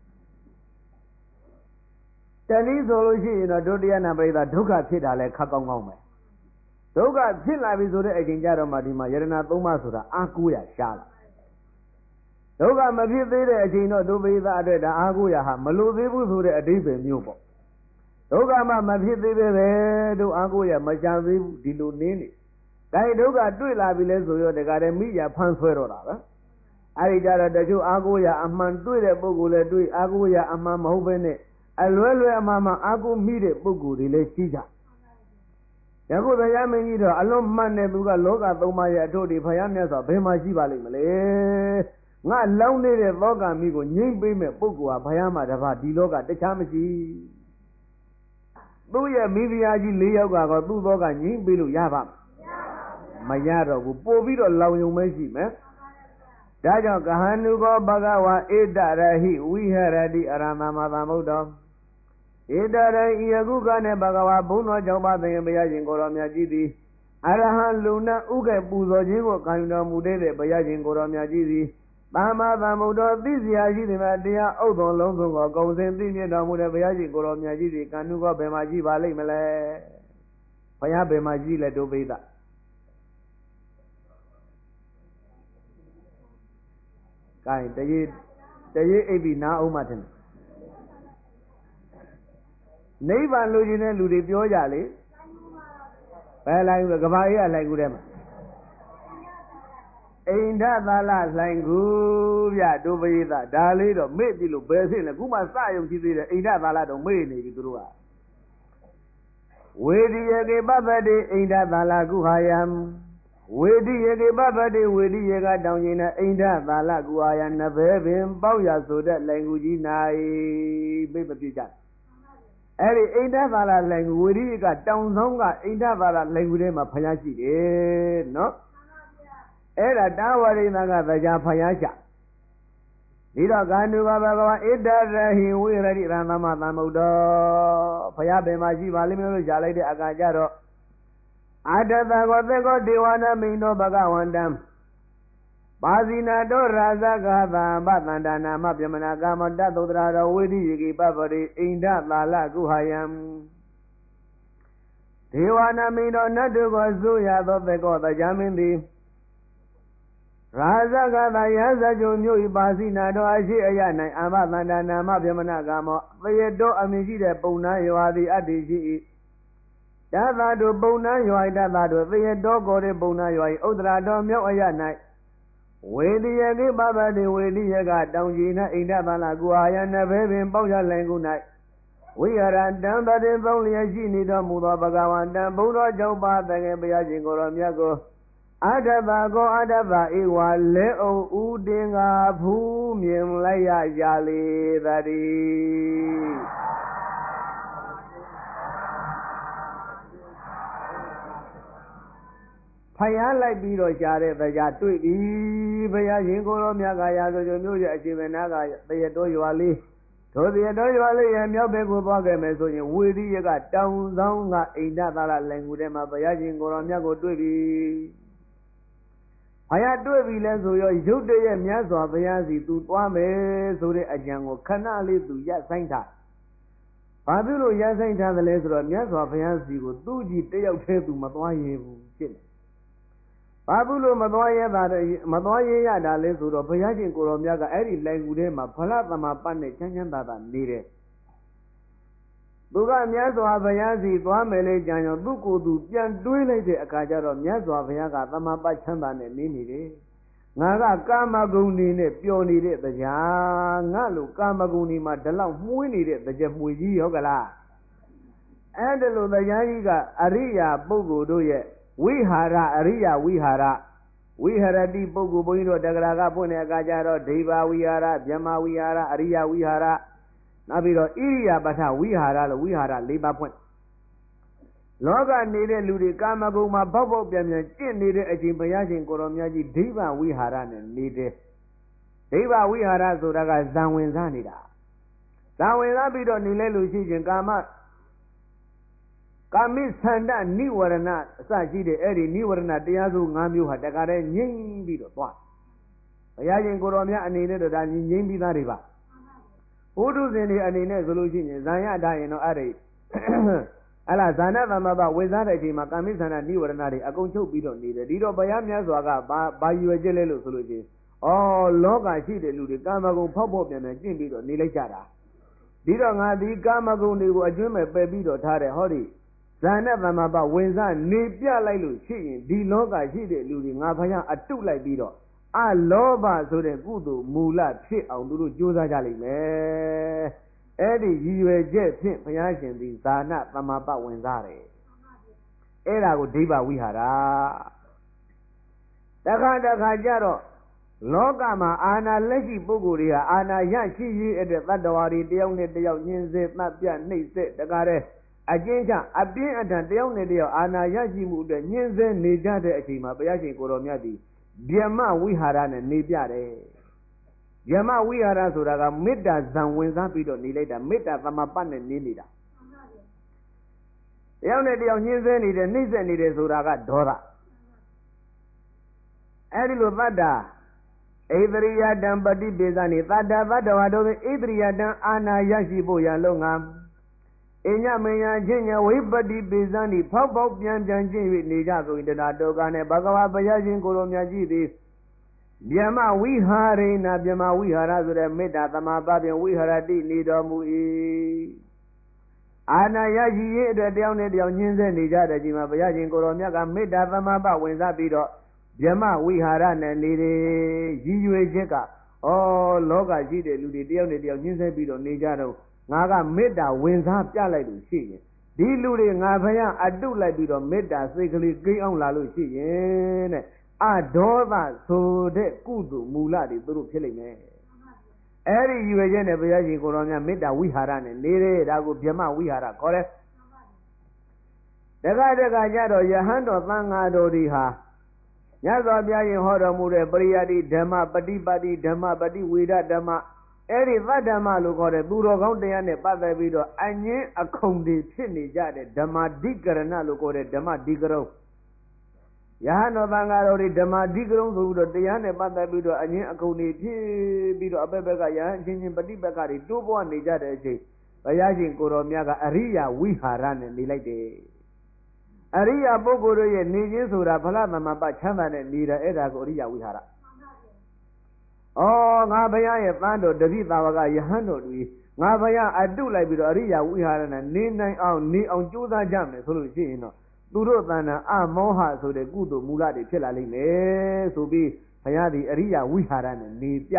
တနည်းဆိုလို့ရှိရင်တော့ဒုတိယနာပရိသဒုက္ခဖြစ်တာလဲခက်ကောင်းကောင်းပဲဒုက္ခဖြစ်လာပြီဆိုတဲ့အချိန်ကြတော့မှဒီမှာယရဏသုံးပါးဆိုတာအာကိုရရှားလာဒုက္ခမဖြစ်သေးတဲ့အချိန်တော့ဒုပိသအတွက်ဒါအာကိုရဟာမလိုသေးဘူးဆိုတဲ့အဓိပ္ပာယ်မျိုးပေါ့ဒုက္ခမှမဖြစ်သေးပဲပဲတို့အာကိုရမရှားသေးဘူးဒီလိုနင်းနေဒါဒုက္ခတွေ့လာပြီလဲဆိုရောတခါတည်းမိရဖမ်းဆွဲတော့တာပဲအဲဒီကြတော့တချို့အာကိုရအမှန်တွေ့တဲ့ပုဂ္ဂိုလ်လည်းတွေ့အာကိုရအမှန်မဟုတ်ပဲနဲ့အလွဲလွဲအမှန်မှအာကိုမိတဲ့ပုဂ္ဂိုလ်တွေလည်းရှိကြယခုတရားမင်းကြီးတော့အလွန်မှန်တဲ့သူကလောကသုံးပါးရဲ့အထုတ်တွေဖယားမြတ်စွာဘယ်မှာရှိပါလိမ့်မလဲငါလောင်းနေတဲ့သောကမိကိုငြိမ့်ပေးမဲ့ပုဂ္ဂိုလ်ဟာဘယားမှာတပါးဒီလောကတခြားမရှိသူ့ရဲ့မိဖုရားကြီး၄ယောက်ကတော့သူ့သောကငြိမ့်ပေးလို့ရပါမရတော့ဘူးပို့ပြီးတော့လောင်ယုံမဲရှိမယ်ဒါကြောင့်ကဟဏုကောဘဂဝါဧတရဟိဝိဟရတိအရဟံသမ္မာသမ္ဗုဒ္ဓောဧတရဟိယခုကနဲ့ဘဂဝါဘုန်းတော်ကြောင့်ပါသင်ဘုရားရှင်ကိုတော်မြတ်ကြီးသည်အရဟံလူနာဥက္ကပူဇော်ခြင်းကိုခံယူတော်မူတဲ့ဘုရားရှင်ကိုတော်မြတ်ကြီးသည်သမ္မာသမ္ဗုဒ္ဓောသိစရာရှိသည်မှာတရားဥဒ္ဒောလုံးစုံကိုကုံစင်သိမြင်တော်မူတဲ့ဘုရားရှင်ကိုတော်မြတ်ကြီးသည်ကံနုကောဘယ်မှာရှိပါလိမ့်မလဲရားဘယ်မှာရှိလဲတို့ပိသကိုင်းတရေတရေအိပ်ပြီးနားအောင်မှထင်တယ်နိဗ္ဗာန်လိုချင်တဲ့လူတွေပြောကြလေဘယ်လိုင်းကဘာအေးကလိုင်းကူထဲမှာအိန္ဒသာလလိုင်းကူဗျတို့ပိသဒါလေးတော့မေ့ပြီလို့ဘယ်ဖြစ်လဲခုမှစယုံကြည့်သေးတယ်အိန္ဒသာလတော့မေ့နေပြီသူတို့ကဝေဒီယေကေပပတိအိန္ဒသာလကုဟာယံဝေဒီယေကေပပတိဝေဒီယေကတောင်းကျင်တဲ့အိန္ဒသာလကုဟာယံနဘဲပင်ပေါက်ရဆိုတဲ့လိုင်ကူကြီး၌ပြိမပြကြအဲ့ဒီအိန္ဒသာလလိုင်ကူဝေဒီယေကတောင်ဆောင်ကအိန္ဒသာလလိုင်ကူထဲမှာဖျားရှိတယ်နော်အဲ့ဒါတာဝရိန္ဒကတရားဖျားချဒီတော့ကာနုဘဘဂဝဣတရဟိဝိရတိရသမ္မာသမ္ဗုဒ္ဓောဘုရားပင်မှာရှိပါလိမ့်မယ်လို့ရှားလိုက်တဲ့အခါကျတော့အာတတကောသေကောဒေဝနာမိန်တော်ဘဂဝန္တံပါဇိနာတောရာဇဂသာဘသန္တနာမပြမနာကာမတ္တုတ္တရာတော်ဝိဓိယေကိပပရိအိန္ဒသာလကုဟာယံဒေဝနာမိန်တော်နတ်တို့ကိုဆိုရသောသေကောတရားမင်းသည်ရာဇဂသာယဇကြုံမြို့ဤပါစီနာတော်အရှိအယ၌အမသန္တာနာမဗြဟ္မဏကာမောသေရတော်အမည်ရှိတဲ့ပုံနာရွာသည်အတ္တိရှိ၏တသာတို့ပုံနာရွာတသာတို့သေရတော်ကိုယ်တဲ့ပုံနာရွာ၏ဥဒ္ဒရာတော်မြောက်အယ၌ဝေဒီယကိပပတိဝေဒီယကတောင်ကြီး၌အိန္ဒသလကုအာယနဘေပင်ပေါရလင်ကု၌ဝိရတံတံတတိသုံးလျက်ရှိနေတော်မူသောဘဂဝန္တံဘုရားကြောင့်ပါတကယ်ဘုရားရှင်ကိုယ်တော်မြတ်ကိုအတ္တဘာကောအတ္တဘာဧဝလဲအုံဥတင်္ဂါဖူးမြင်လိုက်ရကြလေသတည်းဖယားလိုက်ပြီးတော့ရှားတဲ့တရားတွေ့ပြီဘုရားရှင်ကိုယ်တော်မြတ်ကရာဇဂုံမြို့ရဲ့အရှင်မနာကတရတော်ရွာလေးထိုတရတော်ရွာလေးရဲ့မြောက်ဘက်ကိုသွားခဲ့မယ်ဆိုရင်ဝေဒီယကတောင်ဆောင်ကအိန္ဒသာလလင်ကူထဲမှာဘုရားရှင်ကိုယ်တော်မြတ်ကိုတွေ့ပြီဘုရားတွေ့ပြီလဲဆိုရောရုတ်တရက်မြတ်စွာဘုရားစီသူသွားမယ်ဆိုတဲ့အကြံကိုခဏလေးသူရပ်ဆိုင်ထားဘာဖြစ်လို့ရပ်ဆိုင်ထားသလဲဆိုတော့မြတ်စွာဘုရားစီကိုသူ့ကြီးတယောက်တည်းသူမသွားရဘူးဖြစ်တယ်ဘာဖြစ်လို့မသွားရတာမသွားရရတာလဲဆိုတော့ဘုရားရှင်ကိုယ်တော်မြတ်ကအဲ့ဒီလိုင်ကူထဲမှာဖလားသမပတ်နဲ့ချမ်းချမ်းသာသာနေတယ်သူကမြတ်စွာဘုရားစီသွားမယ်လေကြံရောသူ့ကိုယ်သူပြန်တွေးလိုက်တဲ့အခါကျတော့မြတ်စွာဘုရားကသမပတ်ချမ်းသာနဲ့နေနေတယ်ငါကကာမဂုဏ်နေနဲ့ပျော်နေတဲ့တရားငါလို့ကာမဂုဏ်နေမှာဒီလောက်မှုေးနေတဲ့တရားမှုကြီးရောကလားအဲ့ဒါလို့တရားကြီးကအရိယာပုဂ္ဂိုလ်တို့ရဲ့ဝိဟာရအရိယာဝိဟာရဝိဟရတိပုဂ္ဂိုလ်ဘုန်းကြီးတို့တက္ကရာကပွင့်တဲ့အခါကျတော့ဒိဗ္ဗဝိဟာရဗြဟ္မဝိဟာရအရိယဝိဟာရနောက်ပြီးတော့ဣရိယာပဋ္ဌဝိဟာရလို့ဝိဟာရ၄ပါးဖွင့်လောကနေတဲ့လူတွေကာမဂုဏ်မှာဘောက်ဘောက်ပြန်ပြန်ကျင့်နေတဲ့အချိန်ဘုရားရှင်ကိုတော်မြတ်ကြီးဒိဗ္ဗဝိဟာရနဲ့နေတယ်ဒိဗ္ဗဝိဟာရဆိုတာကဇံဝင်စားနေတာဇံဝင်စားပြီးတော့နေလဲလို့ရှိရင်ကာမကာမိသန္တနိဝရဏအစရှိတဲ့အဲ့ဒီနိဝရဏတရားစု၅မျိုးဟာတခါတည်းငြိမ့်ပြီးတော့သွားဘုရားရှင်ကိုတော်မြတ်အနေနဲ့တော့ဒါငြိမ့်ပြီးသားတွေပါဘုဒ္ဓဇင်တွေအနေနဲ့ဆိုလို့ရှိရင်ဇံရထားရင်တော့အဲ့ဒီအဲ့လားဇာနာသမ္မပဝင်စားတဲ့အချိန်မှာကာမိသန္တနိဝရဏတွေအကုန်ချုပ်ပြီးတော့နေတယ်ဒီတော့ဘုရားမြတ်စွာကဘာဘာရွယ်ချက်လဲလို့ဆိုလို့ရှိရင်ဩလောကရှိတဲ့လူတွေကာမဂုဏ်ဖောက်ဖောက်ပြန်ပြန်ကျင့်ပြီးတော့နေလိုက်ကြတာဒီတော့ငါဒီကာမဂုဏ်တွေကိုအကျွမ်းမဲ့ပယ်ပြီးတော့ထားတဲ့ဟောဒီဇာနဲ့သမ္မာပဝင်စားနေပြလိုက်လို့ရှိရင်ဒီလောကရှိတဲ့လူတွေငါဘုရားအတုလိုက်ပြီးတော့အလောဘဆိုတဲ့ကုသိုလ်မူလဖြစ်အောင်သူတို့ကြိုးစားကြလိမ့်မယ်အဲ့ဒီရည်ရွယ်ချက်ဖြင့်ဘုရားရှင်သည်ဇာနသမ္မာပဝင်စားတယ်အဲ့ဒါကိုဒိဗ္ဗဝိဟာရတခါတခါကြတော့လောကမှာအာနာလက်ရှိပုဂ္ဂိုလ်တွေဟာအာနာရရှိရေးအတွက်တတ္တဝါတွေတယောက်နဲ့တယောက်ညှင်းဆဲသတ်ပြနှိပ်စက်တကားတဲ့အကျဉ်းချအပြင်းအထန်တယောက်နဲ့တယောက်အာနာရရှိမှုအတွက်ညှင်းဆဲနေကြတဲ့အချိန်မှာဘုရားရှင်ကိုတော်မြတ်သည်ဗျမဝိဟာရနဲ့နေပြတယ်ဗျမဝိဟာရဆိုတာကမေတ္တာဇံဝင်စားပြီးတော့နေလိုက်တာမေတ္တာသမပတ်နဲ့နေနေတာတယောက်နဲ့တယောက်ညှင်းဆဲနေတယ်နှိပ်စက်နေတယ်ဆိုတာကဒေါသအဲ့ဒီလိုသတ္တာဣသရိယတံပฏิပေသနေသတ္တသတ္တဝါတို့ဣသရိယတံအာနာရရှိဖို့ရလုံးငါအညမညာချင်းညာဝိပတိပိစံဒီဖောက်ဖောက်ပြန်ပြန်ချင်း၍နေကြဆိုရင်တရားတော်ကနဲ့ဘဂဝါဘုရားရှင်ကိုယ်တော်မြတ်ကြီးသည်ဗျမဝိဟာရိနာဗျမဝိဟာရဆိုတဲ့မေတ္တာသမဘာဖြင့်ဝိဟာရတိနေတော်မူ၏အာနာယရှိရေးအတွက်တယောက်နဲ့တယောက်ညှင်းဆဲနေကြတဲ့ချိန်မှာဘုရားရှင်ကိုယ်တော်မြတ်ကမေတ္တာသမဘာဝင်စားပြီးတော့ဗျမဝိဟာရနဲ့နေတယ်ရည်ရွယ်ချက်ကဩလောကရှိတဲ့လူတွေတယောက်နဲ့တယောက်ညှင်းဆဲပြီးတော့နေကြတော့ငါကမေတ္တာဝင်စားပြလိုက်လို့ရှိရင်ဒီလူတွေငါဘုရားအတုလိုက်ပြီးတော့မေတ္တာစိတ်ကလေးကိန်းအောင်လာလို့ရှိရင်တဲ့အဒေါသဆိုတဲ့ကုသိုလ်မူလတွေသူတို့ဖြစ်လိမ့်မယ်အဲ့ဒီရွယ်ချက်နဲ့ဘုရားရှင်ကိုယ်တော်များမေတ္တာဝိဟာရနဲ့နေတယ်ဒါကိုဗြဟ္မဝိဟာရခေါ်တယ်တက္ကတက္ကကြတော့ယဟန်တော်သံဃာတော်တွေဟာမြတ်စွာဘုရားရှင်ဟောတော်မူတဲ့ပရိယတိဓမ္မပฏิပတ်တိဓမ္မပฏิဝေဒဓမ္မအဲ့ဒီသတ္တမလို့ခေါ်တဲ့သူတော်ကောင်းတရားနဲ့ပတ်သက်ပြီးတော့အငင်းအခုံတွေဖြစ်နေကြတဲ့ဓမ္မဓိကရဏလို့ခေါ်တဲ့ဓမ္မဓိကရုံယဟန်တော်သံဃာတော်တွေဓမ္မဓိကရုံဆိုပြီးတော့တရားနဲ့ပတ်သက်ပြီးတော့အငင်းအခုံတွေဖြစ်ပြီးတော့အဘက်ဘက်ကယဟန်ချင်းချင်းပฏิပတ်ကတွေတိုးပွားနေကြတဲ့အချိန်ဘုရားရှင်ကိုယ်တော်မြတ်ကအရိယာဝိဟာရနဲ့နေလိုက်တယ်အရိယာပုဂ္ဂိုလ်တို့ရဲ့နေခြင်းဆိုတာဖလားသမပချမ်းသာနဲ့နေတာအဲ့ဒါကိုအရိယာဝိဟာရဩငါဘုရားရဲ့သံတော်တတိသာဝကယဟန်တော်တွေငါဘုရားအတုလိုက်ပြီးတော့အရိယာဝိဟာရနဲ့နေနိုင်အောင်နေအောင်ကြိုးစားကြမယ်ဆိုလို့ရှိရင်တော့သူတို့တဏ္ဍာအမောဟဆိုတဲ့ကုသိုလ်မူလတွေဖြစ်လာလိမ့်မယ်ဆိုပြီးဘုရားဒီအရိယာဝိဟာရနဲ့နေပြ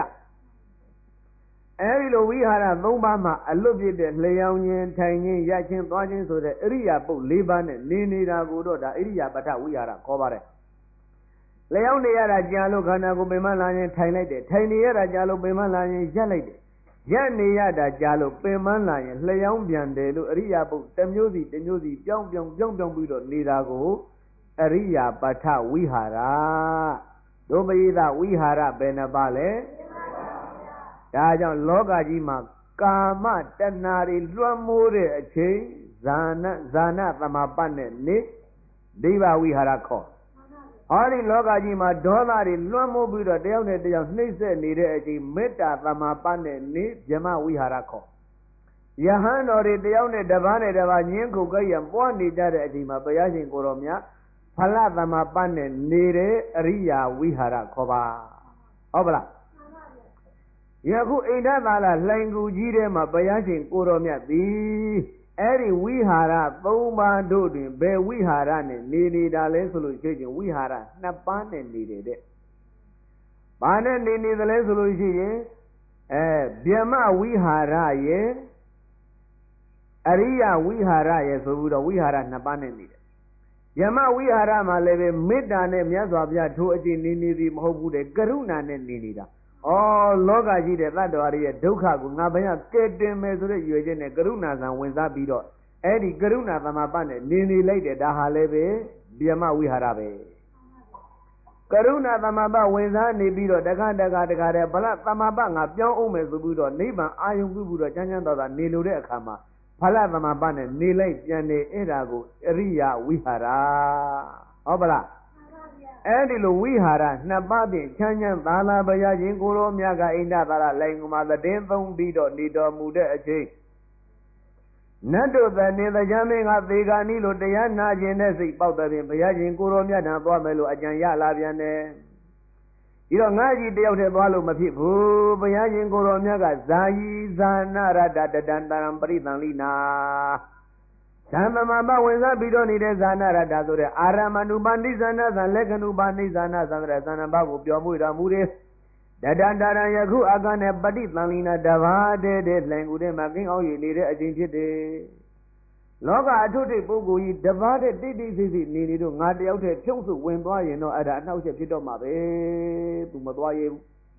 အဲဒီလိုဝိဟာရသုံးပါးမှာအလွတ်ပြည့်တဲ့လျှောင်းခြင်းထိုင်ခြင်းရခြင်းသွားခြင်းဆိုတဲ့အရိယာပုတ်၄ပါးနဲ့နေနေတာကိုတော့ဒါအရိယာပတ္ထဝိဟာရခေါ်ပါတယ်လျှောင်းနေရတာကြာလို့ခန္ဓာကိုယ်ပင်မလာရင်ထိုင်လိုက်တယ်ထိုင်နေရတာကြာလို့ပင်မလာရင်ရပ်လိုက်တယ်ရပ်နေရတာကြာလို့ပင်မလာရင်လျှောင်းပြန်တယ်လို့အရိယာပုတ်တစ်မျိုးစီတစ်မျိုးစီပြောင်းပြောင်းပြောင်းပြောင်းပြီးတော့နေတာကိုအရိယာပတ္ထဝိဟာရဒုပရိသဝိဟာရဘယ်နှပါလဲဒါကြောင့်လောကကြီးမှာကာမတဏှာတွေလွှမ်းမိုးတဲ့အချိန်ဇာနဇာနသမပတ်နဲ့နေဒိဗဝိဟာရခေါ်ဟောဒီလောကကြီးမှာဒေါသတွေလွှမ်းမိုးပြီးတော့တယောက်နဲ့တယောက်နှိမ့်ဆက်နေတဲ့အချိန်မေတ္တာသမပတ်နဲ့နေဗြဟ္မဝိဟာရခေါ်ယဟန်တော်တွေတယောက်နဲ့တစ်ပါးနဲ့တစ်ပါးညင်းခုကြရပွားနေကြတဲ့အချိန်မှာဘုရားရှင်ကိုယ်တော်မြတ်ဖလသမပတ်နဲ့နေတဲ့အရိယာဝိဟာရခေါ်ပါဟုတ်ပလားယခုအိန္ဒသာလလှိုင်ကူကြီးထဲမှာဘုရားရှင်ကိုယ်တော်မြတ်သည်အဲ့ဒီဝိဟာရသုံးပါးတို့တွင်ဘယ်ဝိဟာရနဲ့နေနေတာလဲဆိုလို့ရှိရင်ဝိဟာရနှစ်ပါးနဲ့နေတယ်တဲ့။ဘာနဲ့နေနေသလဲဆိုလို့ရှိရင်အဲဗြဟ္မဝိဟာရရဲ့အရိယဝိဟာရရဲ့ဆိုပြီးတော့ဝိဟာရနှစ်ပါးနဲ့နေတယ်။ဗြဟ္မဝိဟာရမှာလည်းပဲမေတ္တာနဲ့မြတ်စွာဘုရားထိုအကျင့်နေနေသည်မဟုတ်ဘူးတဲ့ကရုဏာနဲ့နေနေတာ။ဩလောကကြီးတဲ့တတ္တဝါတွေရဲ့ဒုက္ခကိုငါဘယ်ကကဲတင်မယ်ဆိုတဲ့ရွယ်ချက်နဲ့ကရုဏာဆံဝင်စားပြီးတော့အဲ့ဒီကရုဏာသမပတ်နဲ့နေနေလိုက်တဲ့ဒါဟာလည်းပဲဗြဟ္မဝိဟာရပဲကရုဏာသမပတ်ဝင်စားနေပြီးတော့တခါတခါတခါတဲ့ဗလသမပတ်ငါပြောင်းအောင်မယ်ဆိုပြီးတော့နိဗ္ဗာန်အာယုံပြုပြီးတော့ချမ်းချမ်းသာသာနေလို့တဲ့အခါမှာဖလသမပတ်နဲ့နေလိုက်ပြန်နေအဲ့ဒါကိုအရိယဝိဟာရဟုတ်ပလားအဲ့ဒီလိုဝိဟာရနှစ်ပါးဖြင့်ချမ်းချမ်းသာလာဘုရားရှင်ကိုယ်တော်မြတ်ကအိန္ဒသာရလိုင်ကမှာသတင်းသုံးပြီးတော့နေတော်မူတဲ့အချိန်နတ်တို့သည်နေတရားမင်းကသေဂာနီလိုတရားနာခြင်းနဲ့စိတ်ပေါက်တဲ့ဖြင့်ဘုရားရှင်ကိုယ်တော်မြတ်ထံသွားမယ်လို့အကြံရလာပြန်တယ်ဒီတော့ငါကြီးတယောက်တည်းသွားလို့မဖြစ်ဘူးဘုရားရှင်ကိုယ်တော်မြတ်ကဇာယီဇာနာရတတတံတံပရိသံလိနာဓမ္မမပဝင်စားပြီးတော့နေတဲ့ဇာနာရတ္တဆိုတဲ့အာရမဏုပါဏိဇာနာဇံလက္ခဏုပါဏိဇာနာဇံတဲ့ဇာနာဘကိုပြောမှုတော်မူတယ်တတန္တရယခုအကနဲ့ပဋိသင်္လိနာတဘာတဲ့တဲ့လှိုင်ကူတဲ့မှာကင်းအောင်ရည်နေတဲ့အချိန်ဖြစ်တယ်လောကအထုထိပ်ပုဂ္ဂိုလ်ကြီးတဘာတဲ့တိတိစိစိနေနေတော့ငါတယောက်တည်းဖြုံးစုဝင်သွားရင်တော့အဲ့ဒါအနှောက်အယှက်ဖြစ်တော့မှာပဲသူမသွားရဘူး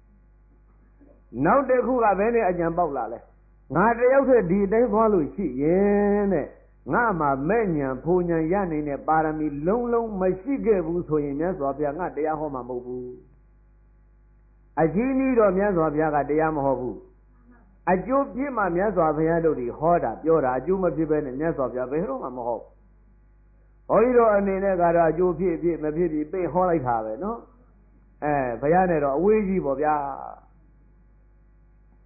နောက်တစ်ခုကဘယ်နဲ့အကြံပေါက်လာလဲငါတယောက်တည်းဒီအတိုင်းသွားလို့ရှိရင်တဲ့ငါမှာမဲ့ညာဖိုညာရနေတဲ့ပါရမီလုံးလုံးမရှိခဲ့ဘူးဆိုရင်မြတ်စွာဘုရားငါတရားဟောမှာမဟုတ်ဘူးအကြီးကြီးတော့မြတ်စွာဘုရားကတရားမဟောဘူးအကျိုးပြည့်မှမြတ်စွာဘုရားတို့ဒီဟောတာပြောတာအကျိုးမဖြစ်ဘဲနဲ့မြတ်စွာဘုရားဘယ်တော့မှမဟုတ်ဘုန်းကြီးတို့အနေနဲ့ကတော့အကျိုးဖြစ်ဖြစ်မဖြစ်ဖြစ်ပိတ်ဟောလိုက်တာပဲနော်အဲဘုရားနဲ့တော့အဝေးကြီးပေါ့ဗျာ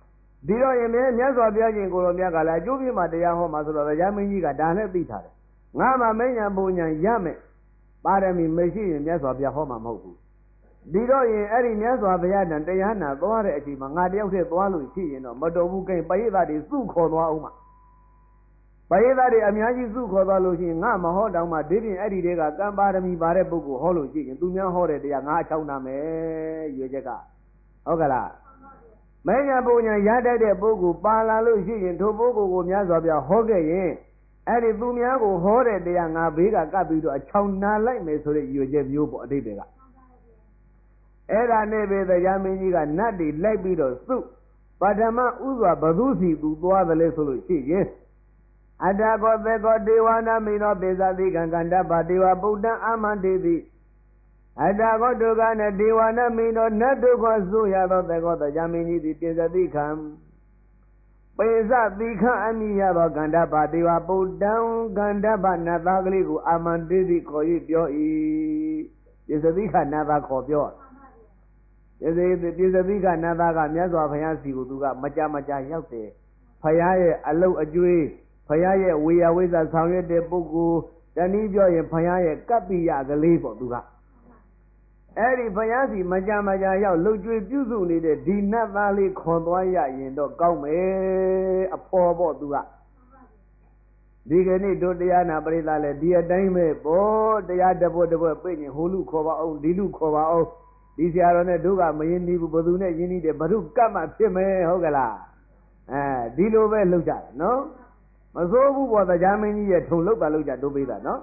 ဒီတော့ရင်မြတ်စွာဘုရားရှင်ကိုရောမြတ်ကလည်းအကျိုးပြမှာတရားဟောမှာဆိုတော့တရားမင်းကြီးကဒါနဲ့သိထားတယ်ငါမှမဉ္ဇဉ်ပုံဉ္ဇဉ်ရမယ်ပါရမီမရှိရင်မြတ်စွာဘုရားဟောမှာမဟုတ်ဘူးဒီတော့ရင်အဲ့ဒီမြတ်စွာဘုရားတန်တရားနာသွားတဲ့အချိန်မှာငါတယောက်တည်းသွားလို့ရှိရင်တော့မတော်ဘူးကိန်းပရိသတ်တွေစုခေါ်သွားအောင်မှာပရိသတ်တွေအများကြီးစုခေါ်သွားလို့ရှိရင်ငါမဟောတောင်မှဒီပြင်အဲ့ဒီတွေကကံပါရမီပါတဲ့ပုဂ္ဂိုလ်ဟောလို့ရှိရင်သူများဟောတဲ့တရားငါအချောင်းနာမယ်ရွေချက်ကဟုတ်ကလားမဉ္ဇဉ်ပုံဉ္ဇဉ်ရတတ်တဲ့ပုဂ္ဂိုလ်ပါလာလို့ရှိရင်ထိုပုဂ္ဂိုလ်ကိုမြတ်စွာဘုရားဟောခဲ့ရင်အဲ့ဒီသူများကိုဟောတဲ့တရားငါဘေးကကပ်ပြီးတော့အချောင်းနာလိုက်မယ်ဆိုတဲ့ရွေချက်မျိုးပေါ့အတိတ်တွေကအဲ့ဒါနဲ့ပဲတရားမင်းကြီးကနတ်တွေလိုက်ပြီးတော့စုပထမဥစွာဘသူစီသူသွားတယ်လေဆိုလို့ရှိရင်အတ္တကောသေကောဒေဝနာမိသောပိသတိကံကန္တပဒေဝဗုဒ္ဓအာမန္တေတိအတ္တကောဒုက္ခနဲ့ဒေဝနာမိသောနတ်ဒုက္ခဆိုရသောသေကောတရားမင်းကြီးသည်ပိသတိကံပိသတိခအမိရသောကန္တပဒေဝဗုဒ္ဓံကန္တပနတ်သားကလေးကိုအာမန္တေတိခေါ်၍ပြော၏ပိသတိခနတ်သားခေါ်ပြောပိသတိပိသတိခနတ်သားကမြတ်စွာဘုရားစီကိုသူကမကြမကြရောက်တယ်ဘုရားရဲ့အလုတ်အကျွေးဘုရားရဲ့ဝေယဝိဇ္ဇဆောင်ရွက်တဲ့ပုဂ္ဂိုလ်တနည်းပြောရင်ဘုရားရဲ့ကပ္ပိယကလေးပေါ့သူကအဲ့ဒီဘုရားစီမကြမကြရောက်လှုပ်ကြွေးပြုစုနေတဲ့ဒီနတ်သားလေးခွန်သွားရရင်တော့ကောင်းမယ်အဖော်ပေါ့သူကဒီကနေ့တို့တရားနာပရိသတ်လဲဒီအတိုင်းပဲပေါ့တရားတပွတ်တပွတ်ပြည့်ရင်ဟိုလူခေါ်ပါအောင်ဒီလူခေါ်ပါအောင်ဒီဆရာတော်နဲ့တို့ကမရင်းနှီးဘူးဘသူနဲ့ရင်းနှီးတယ်ဘုကပ်မှဖြစ်မယ်ဟုတ်ကလားအဲဒီလိုပဲလှုပ်ကြတယ်နော်မစိုးဘူးပေါ့တရားမင်းကြီးရဲ့ထုံလောက်ပါလောက်ကြတို့ပေးတာနော်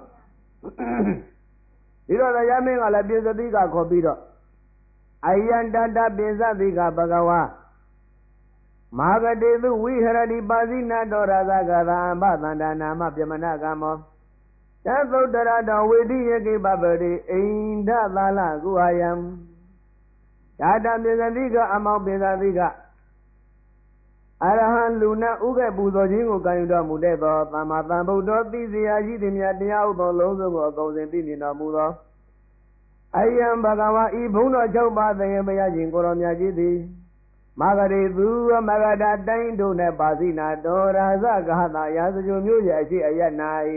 ဒီတော့တရားမင်းကလည်းပိစတိကခေါ်ပြီးတော့အယံတတပိစတိကဘဂဝါမာဂတေသူဝိဟရတိပါဇိနာတော်ရာဇဂသာအမသန္တာနာမပြမနာကမောသသုတ္တရတော်ဝေတိယကိပပတိအိန္ဒသာလကုဟာယံဒါတပိစတိကအမောပိစတိကအရဟံလူနာဥက္ကပူဇော်ခြင်းကိုကံယူတော်မူတဲ့သောသမ္မာသမ္ဗုဒ္ဓောသိစေရာရှိသည်များတရားဥသောလုံးစုံကိုအကုန်စင်သိမြင်တော်မူသောအယံဘဂဝါဤဘုံတော်၆ပါးသင်္ဘယခြင်းကိုတော်မြတ်ကြီးသည်မာဂရိသူမဂဒတိုင်းတို့နှင့်ပါစီနာတော်ရာဇဂဟတာရာဇဂုမျိုးရဲ့အရှိအယတ်၌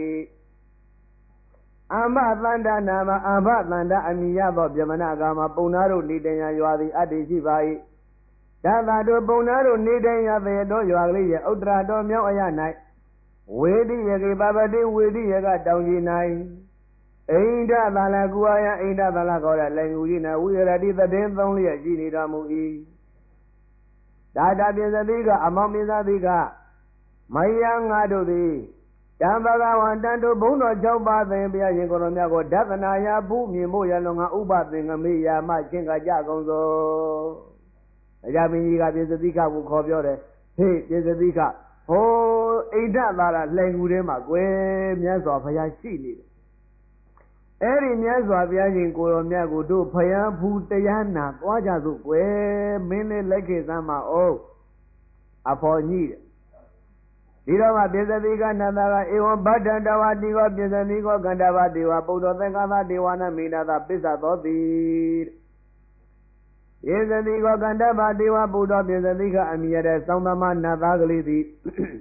အမသန္တာနာမအဘသန္တာအမိယသောပြမနာကမှာပုံနာတို့နေတရာရွာသည်အတ္တိရှိပါ၏ဒါသာတို့ပုံနာတို့နေတိုင်းရတဲ့တော်ရွာကလေးရဲ့ဥတ္တရာတော်မြောက်အရ၌ဝေတိယကေပပတိဝေတိယကတောင်ကြီး၌အိန္ဒသာလကုအာယအိန္ဒသာလခေါ်တဲ့လည်းငူကြီး၌ဝိရတိသတဲ့သုံးလျက်ရှိနေတော်မူ၏ဒါတာပိစတိကအမောင်ပိစတိကမယံငါတို့သည်တံဘဂဝန္တံတို့ဘုံတော်၆ပါးသင်ဘုရားရှင်ကိုရောမြတ်ကိုဒသနာယဘုမြင်ဖို့ရလုံငါဥပသင်္ကမေယာမချင်းကကြကုန်သောတရားမင်းကြီးကပိစတိကကိုခေါ်ပြောတယ်ဟေးပိစတိကဟိုအိန္ဒသာရလှိုင်ကူထဲမှာကွယ်မြတ်စွာဘုရားရှိနေတယ်အဲ့ဒီမြတ်စွာဘုရားရှင်ကိုရောမြတ်ကိုတို့ဘုရားဘူးတရားနာသွားကြစို့ကွယ်မင်းလေးလက်ခေသမ်းမအောင်အဖော်ညိတယ်ဒီတော့မှပိစတိကနန္ဒကဧဝံဗဒ္ဒံတဝတိကောပိစတိကောကန္တဝဒေဝပုဒ္ဓသင်္ကသဒေဝနာမိနာသပစ္စသောတိပိစတိကောကန္တဗဒေဝပုဒ္ဓပိစတိကအမိရတဲ့သောင်းသမနတ်သားကလေးသည်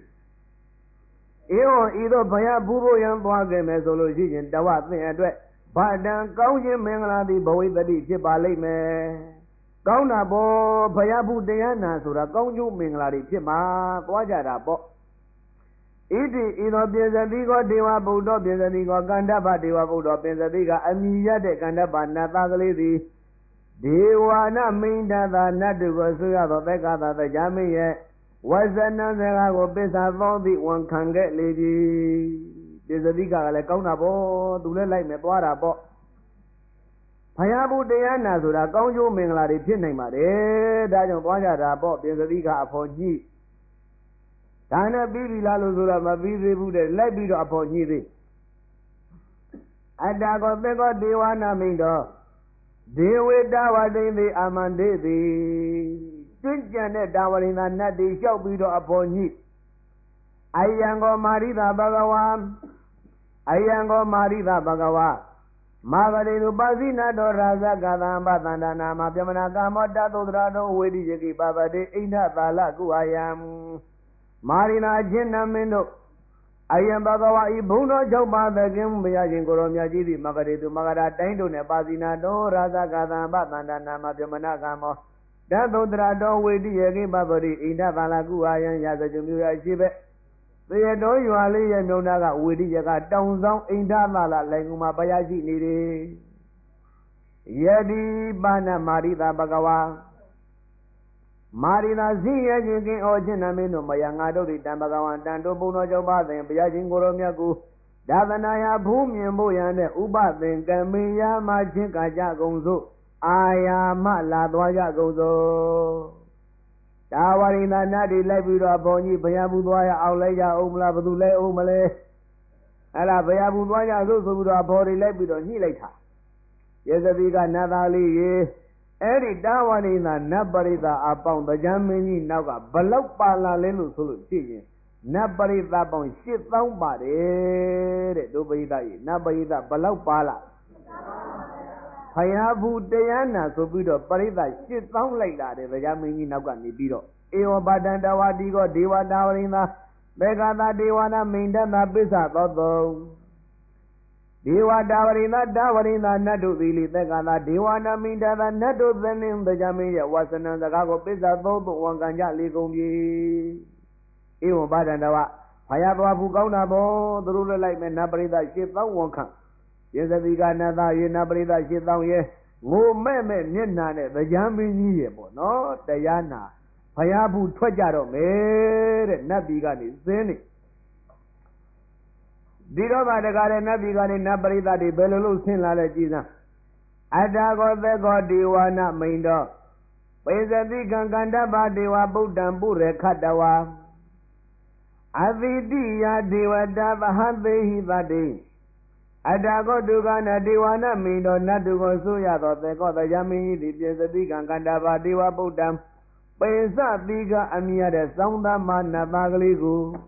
ဧဝံဤသို့ဘုရားဘူးဖို့ရန်သွားခဲ့မယ်ဆိုလို့ရှိရင်တဝသင်အတွက်ဗဒံကောင်းခြင်းမင်္ဂလာသည်ဘဝိတ္တိဖြစ်ပါလိမ့်မယ်ကောင်းတာပေါ့ဘုရားဘူးတရားနာဆိုတာကောင်းကျိုးမင်္ဂလာတွေဖြစ်မှာသွားကြတာပေါ့ဣတိဤသောပိစတိကောဒေဝဗုဒ္ဓပိစတိကောကန္တဗဒေဝဗုဒ္ဓပိစတိကအမိရတဲ့ကန္တဗနတ်သားကလေးသည်ဒေဝနာမိန္ဒသာနတ်တုကိုဆိုရသောသက္ကသာတရားမင်းရဲ့ဝဇ္ဇနံစကားကိုပစ္စာသောသည့်ဝန်ခံခဲ့လေပြီပိစတိကကလည်းကောင်းတာပေါ့သူလည်းလိုက်မယ်သွားတာပေါ့ဘုရားဘုတရားနာဆိုတာကောင်းကျိုးမင်္ဂလာတွေဖြစ်နိုင်ပါတယ်ဒါကြောင့်သွားကြတာပေါ့ပိစတိကအဖို့ကြီးဒါနဲ့ပြီးပြီလားလို့ဆိုတော့မပြီးသေးဘူးတဲ့လိုက်ပြီးတော့အဖို့ကြီးသေးအတ္တကောသေကောဒေဝနာမိန်တော်ဒေဝေတဝတိန်သည်အာမန္တေသည်ကျွင့်ကြံတဲ့တာဝရိန္ဒနတ်တွေလျှောက်ပြီးတော့အဖို့ကြီးအယံကောမာရိသဘဂဝါအယံကောမာရိသဘဂဝါမာဂရေတုပါစီနာတော်ရာဇကသံပသန္တနာမပြမနာကာမောတသုဒ္ဓရာတော်ဝေတိယကိပပတိအိဋ္ဌသာလကုအာယံမာရိနာအချင်းနမင်းတို့အယံဘဂဝါဤဘုံတော်၆ပါးသခင်ဘုရားရှင်ကိုရောမြတ်ကြီးသည်မဂရေတုမဂရာတိုင်းတို့နဲ့ပါစီနာတော်ရာဇကသံပသန္တနာမပြမနာကာမောတသုဒ္ဓရာတော်ဝေတိယကိပပတိအိဋ္ဌသာလကုအာယံရာဇကြမျိုးရရှိပဲသေတော်ရွာလေးရဲ့မြုံနာကဝေတိယကတောင်ဆောင်အိန္ဒသလလိုင်ကူမှာဘုရားရှိနေတယ်ယတိပါဏမာရိတာဘဂဝါမာရိတာဇိယချင်းကင်းဩချင်းနမင်းတို့မယငါတို့ဒီတံဘဂဝံတန်တို့ဘုံတော်ကြောင့်ပါသင်ဘုရားရှင်ကိုရောမြတ်ကိုဒါသနာယဘုံမြင်ဖို့ရန်တဲ့ဥပသင်ကမေယမချင်းကာကြကုန်စို့အာယာမလာသွားကြကုန်စို့ဒါဝရိန္ဒနာတိလိုက်ပြီးတော့ဘုံကြီးဘုရားဘူးသွားရအောင်လိုက်ကြအောင်မလားဘသူလဲအောင်မလဲအဲ့ဒါဘုရားဘူးသွားကြဆိုဆိုပြီးတော့ဘော်တွေလိုက်ပြီးတော့ညှိလိုက်တာယေဇတိကနတ်သားလေးရေအဲ့ဒီတာဝရိန္ဒနတ်ပရိသအပေါင်းတရားမင်းကြီးနောက်ကဘလောက်ပါလာလဲလို့ဆိုလို့ရှိရင်နတ်ပရိသပေါင်းရှစ်သောင်းပါတယ်တဲ့ဒုပရိသကြီးနတ်ပရိသဘလောက်ပါလာဖယားဘူးတရားနာဆိုပြီးတော့ပရိသတ်ရှစ်သောင်းလိုက်လာတယ်တရားမင်းကြီးနောက်ကနေပြီးတော့ဧဝပါတံတဝတိကောဒေဝတာဝရိန္ဒဘေကတာဒေဝနာမိန်တတာပစ္ဆသောတုံဒေဝတာဝရိန္ဒတာဝရိန္ဒနတ်တို့သည်လေသက်ကတာဒေဝနာမိန်တတာနတ်တို့သင်းင်းတရားမင်းရဲ့ဝါစနံစကားကိုပစ္ဆသောတုံဝန်ခံကြလေကုန်ပြီဧဝပါတံတဝဖယားသွားဘူးကောင်းတာပေါ့သူတို့လည်းလိုက်မယ်နတ်ပရိသတ်ရှစ်သောင်းဝန်ခံယေဇတိကနတ်သားယေနပရိသတ်ရှစ်သောင်းရဲ့ငိုမဲ့မဲ့မျက်နာနဲ့တရားမင်းကြီးရဲ့ပေါ့နော်တရားနာဘုရားဘူးထွက်ကြတော့မယ်တဲ့နတ်ပြည်ကနေသင်းနေဒီတော့မှတကားတဲ့နတ်ပြည်ကနေနတ်ပရိသတ်တွေဘယ်လိုလုပ်ဆင်းလာလဲကြည်စမ်းအတ္တကောသက္ကောဒေဝနာမိန်တော်ပေဇတိကံကန္တပါဒေဝဗုဒ္ဓံပုရခတဝါအသီတိယဒေဝတာသဟသေဟိသတိအတ္တကောဒုက္ခနာဒေဝနာမိန်တော်နတ်တို့ကိုဆိုရသောသေကောတရားမင်းကြီးသည်ပြေစတိကံကန္တာပါဒေဝဗုဒ္ဓံပေစတိကအမြတ်တဲ့သောင်းသားမနတ်သားကလေးကို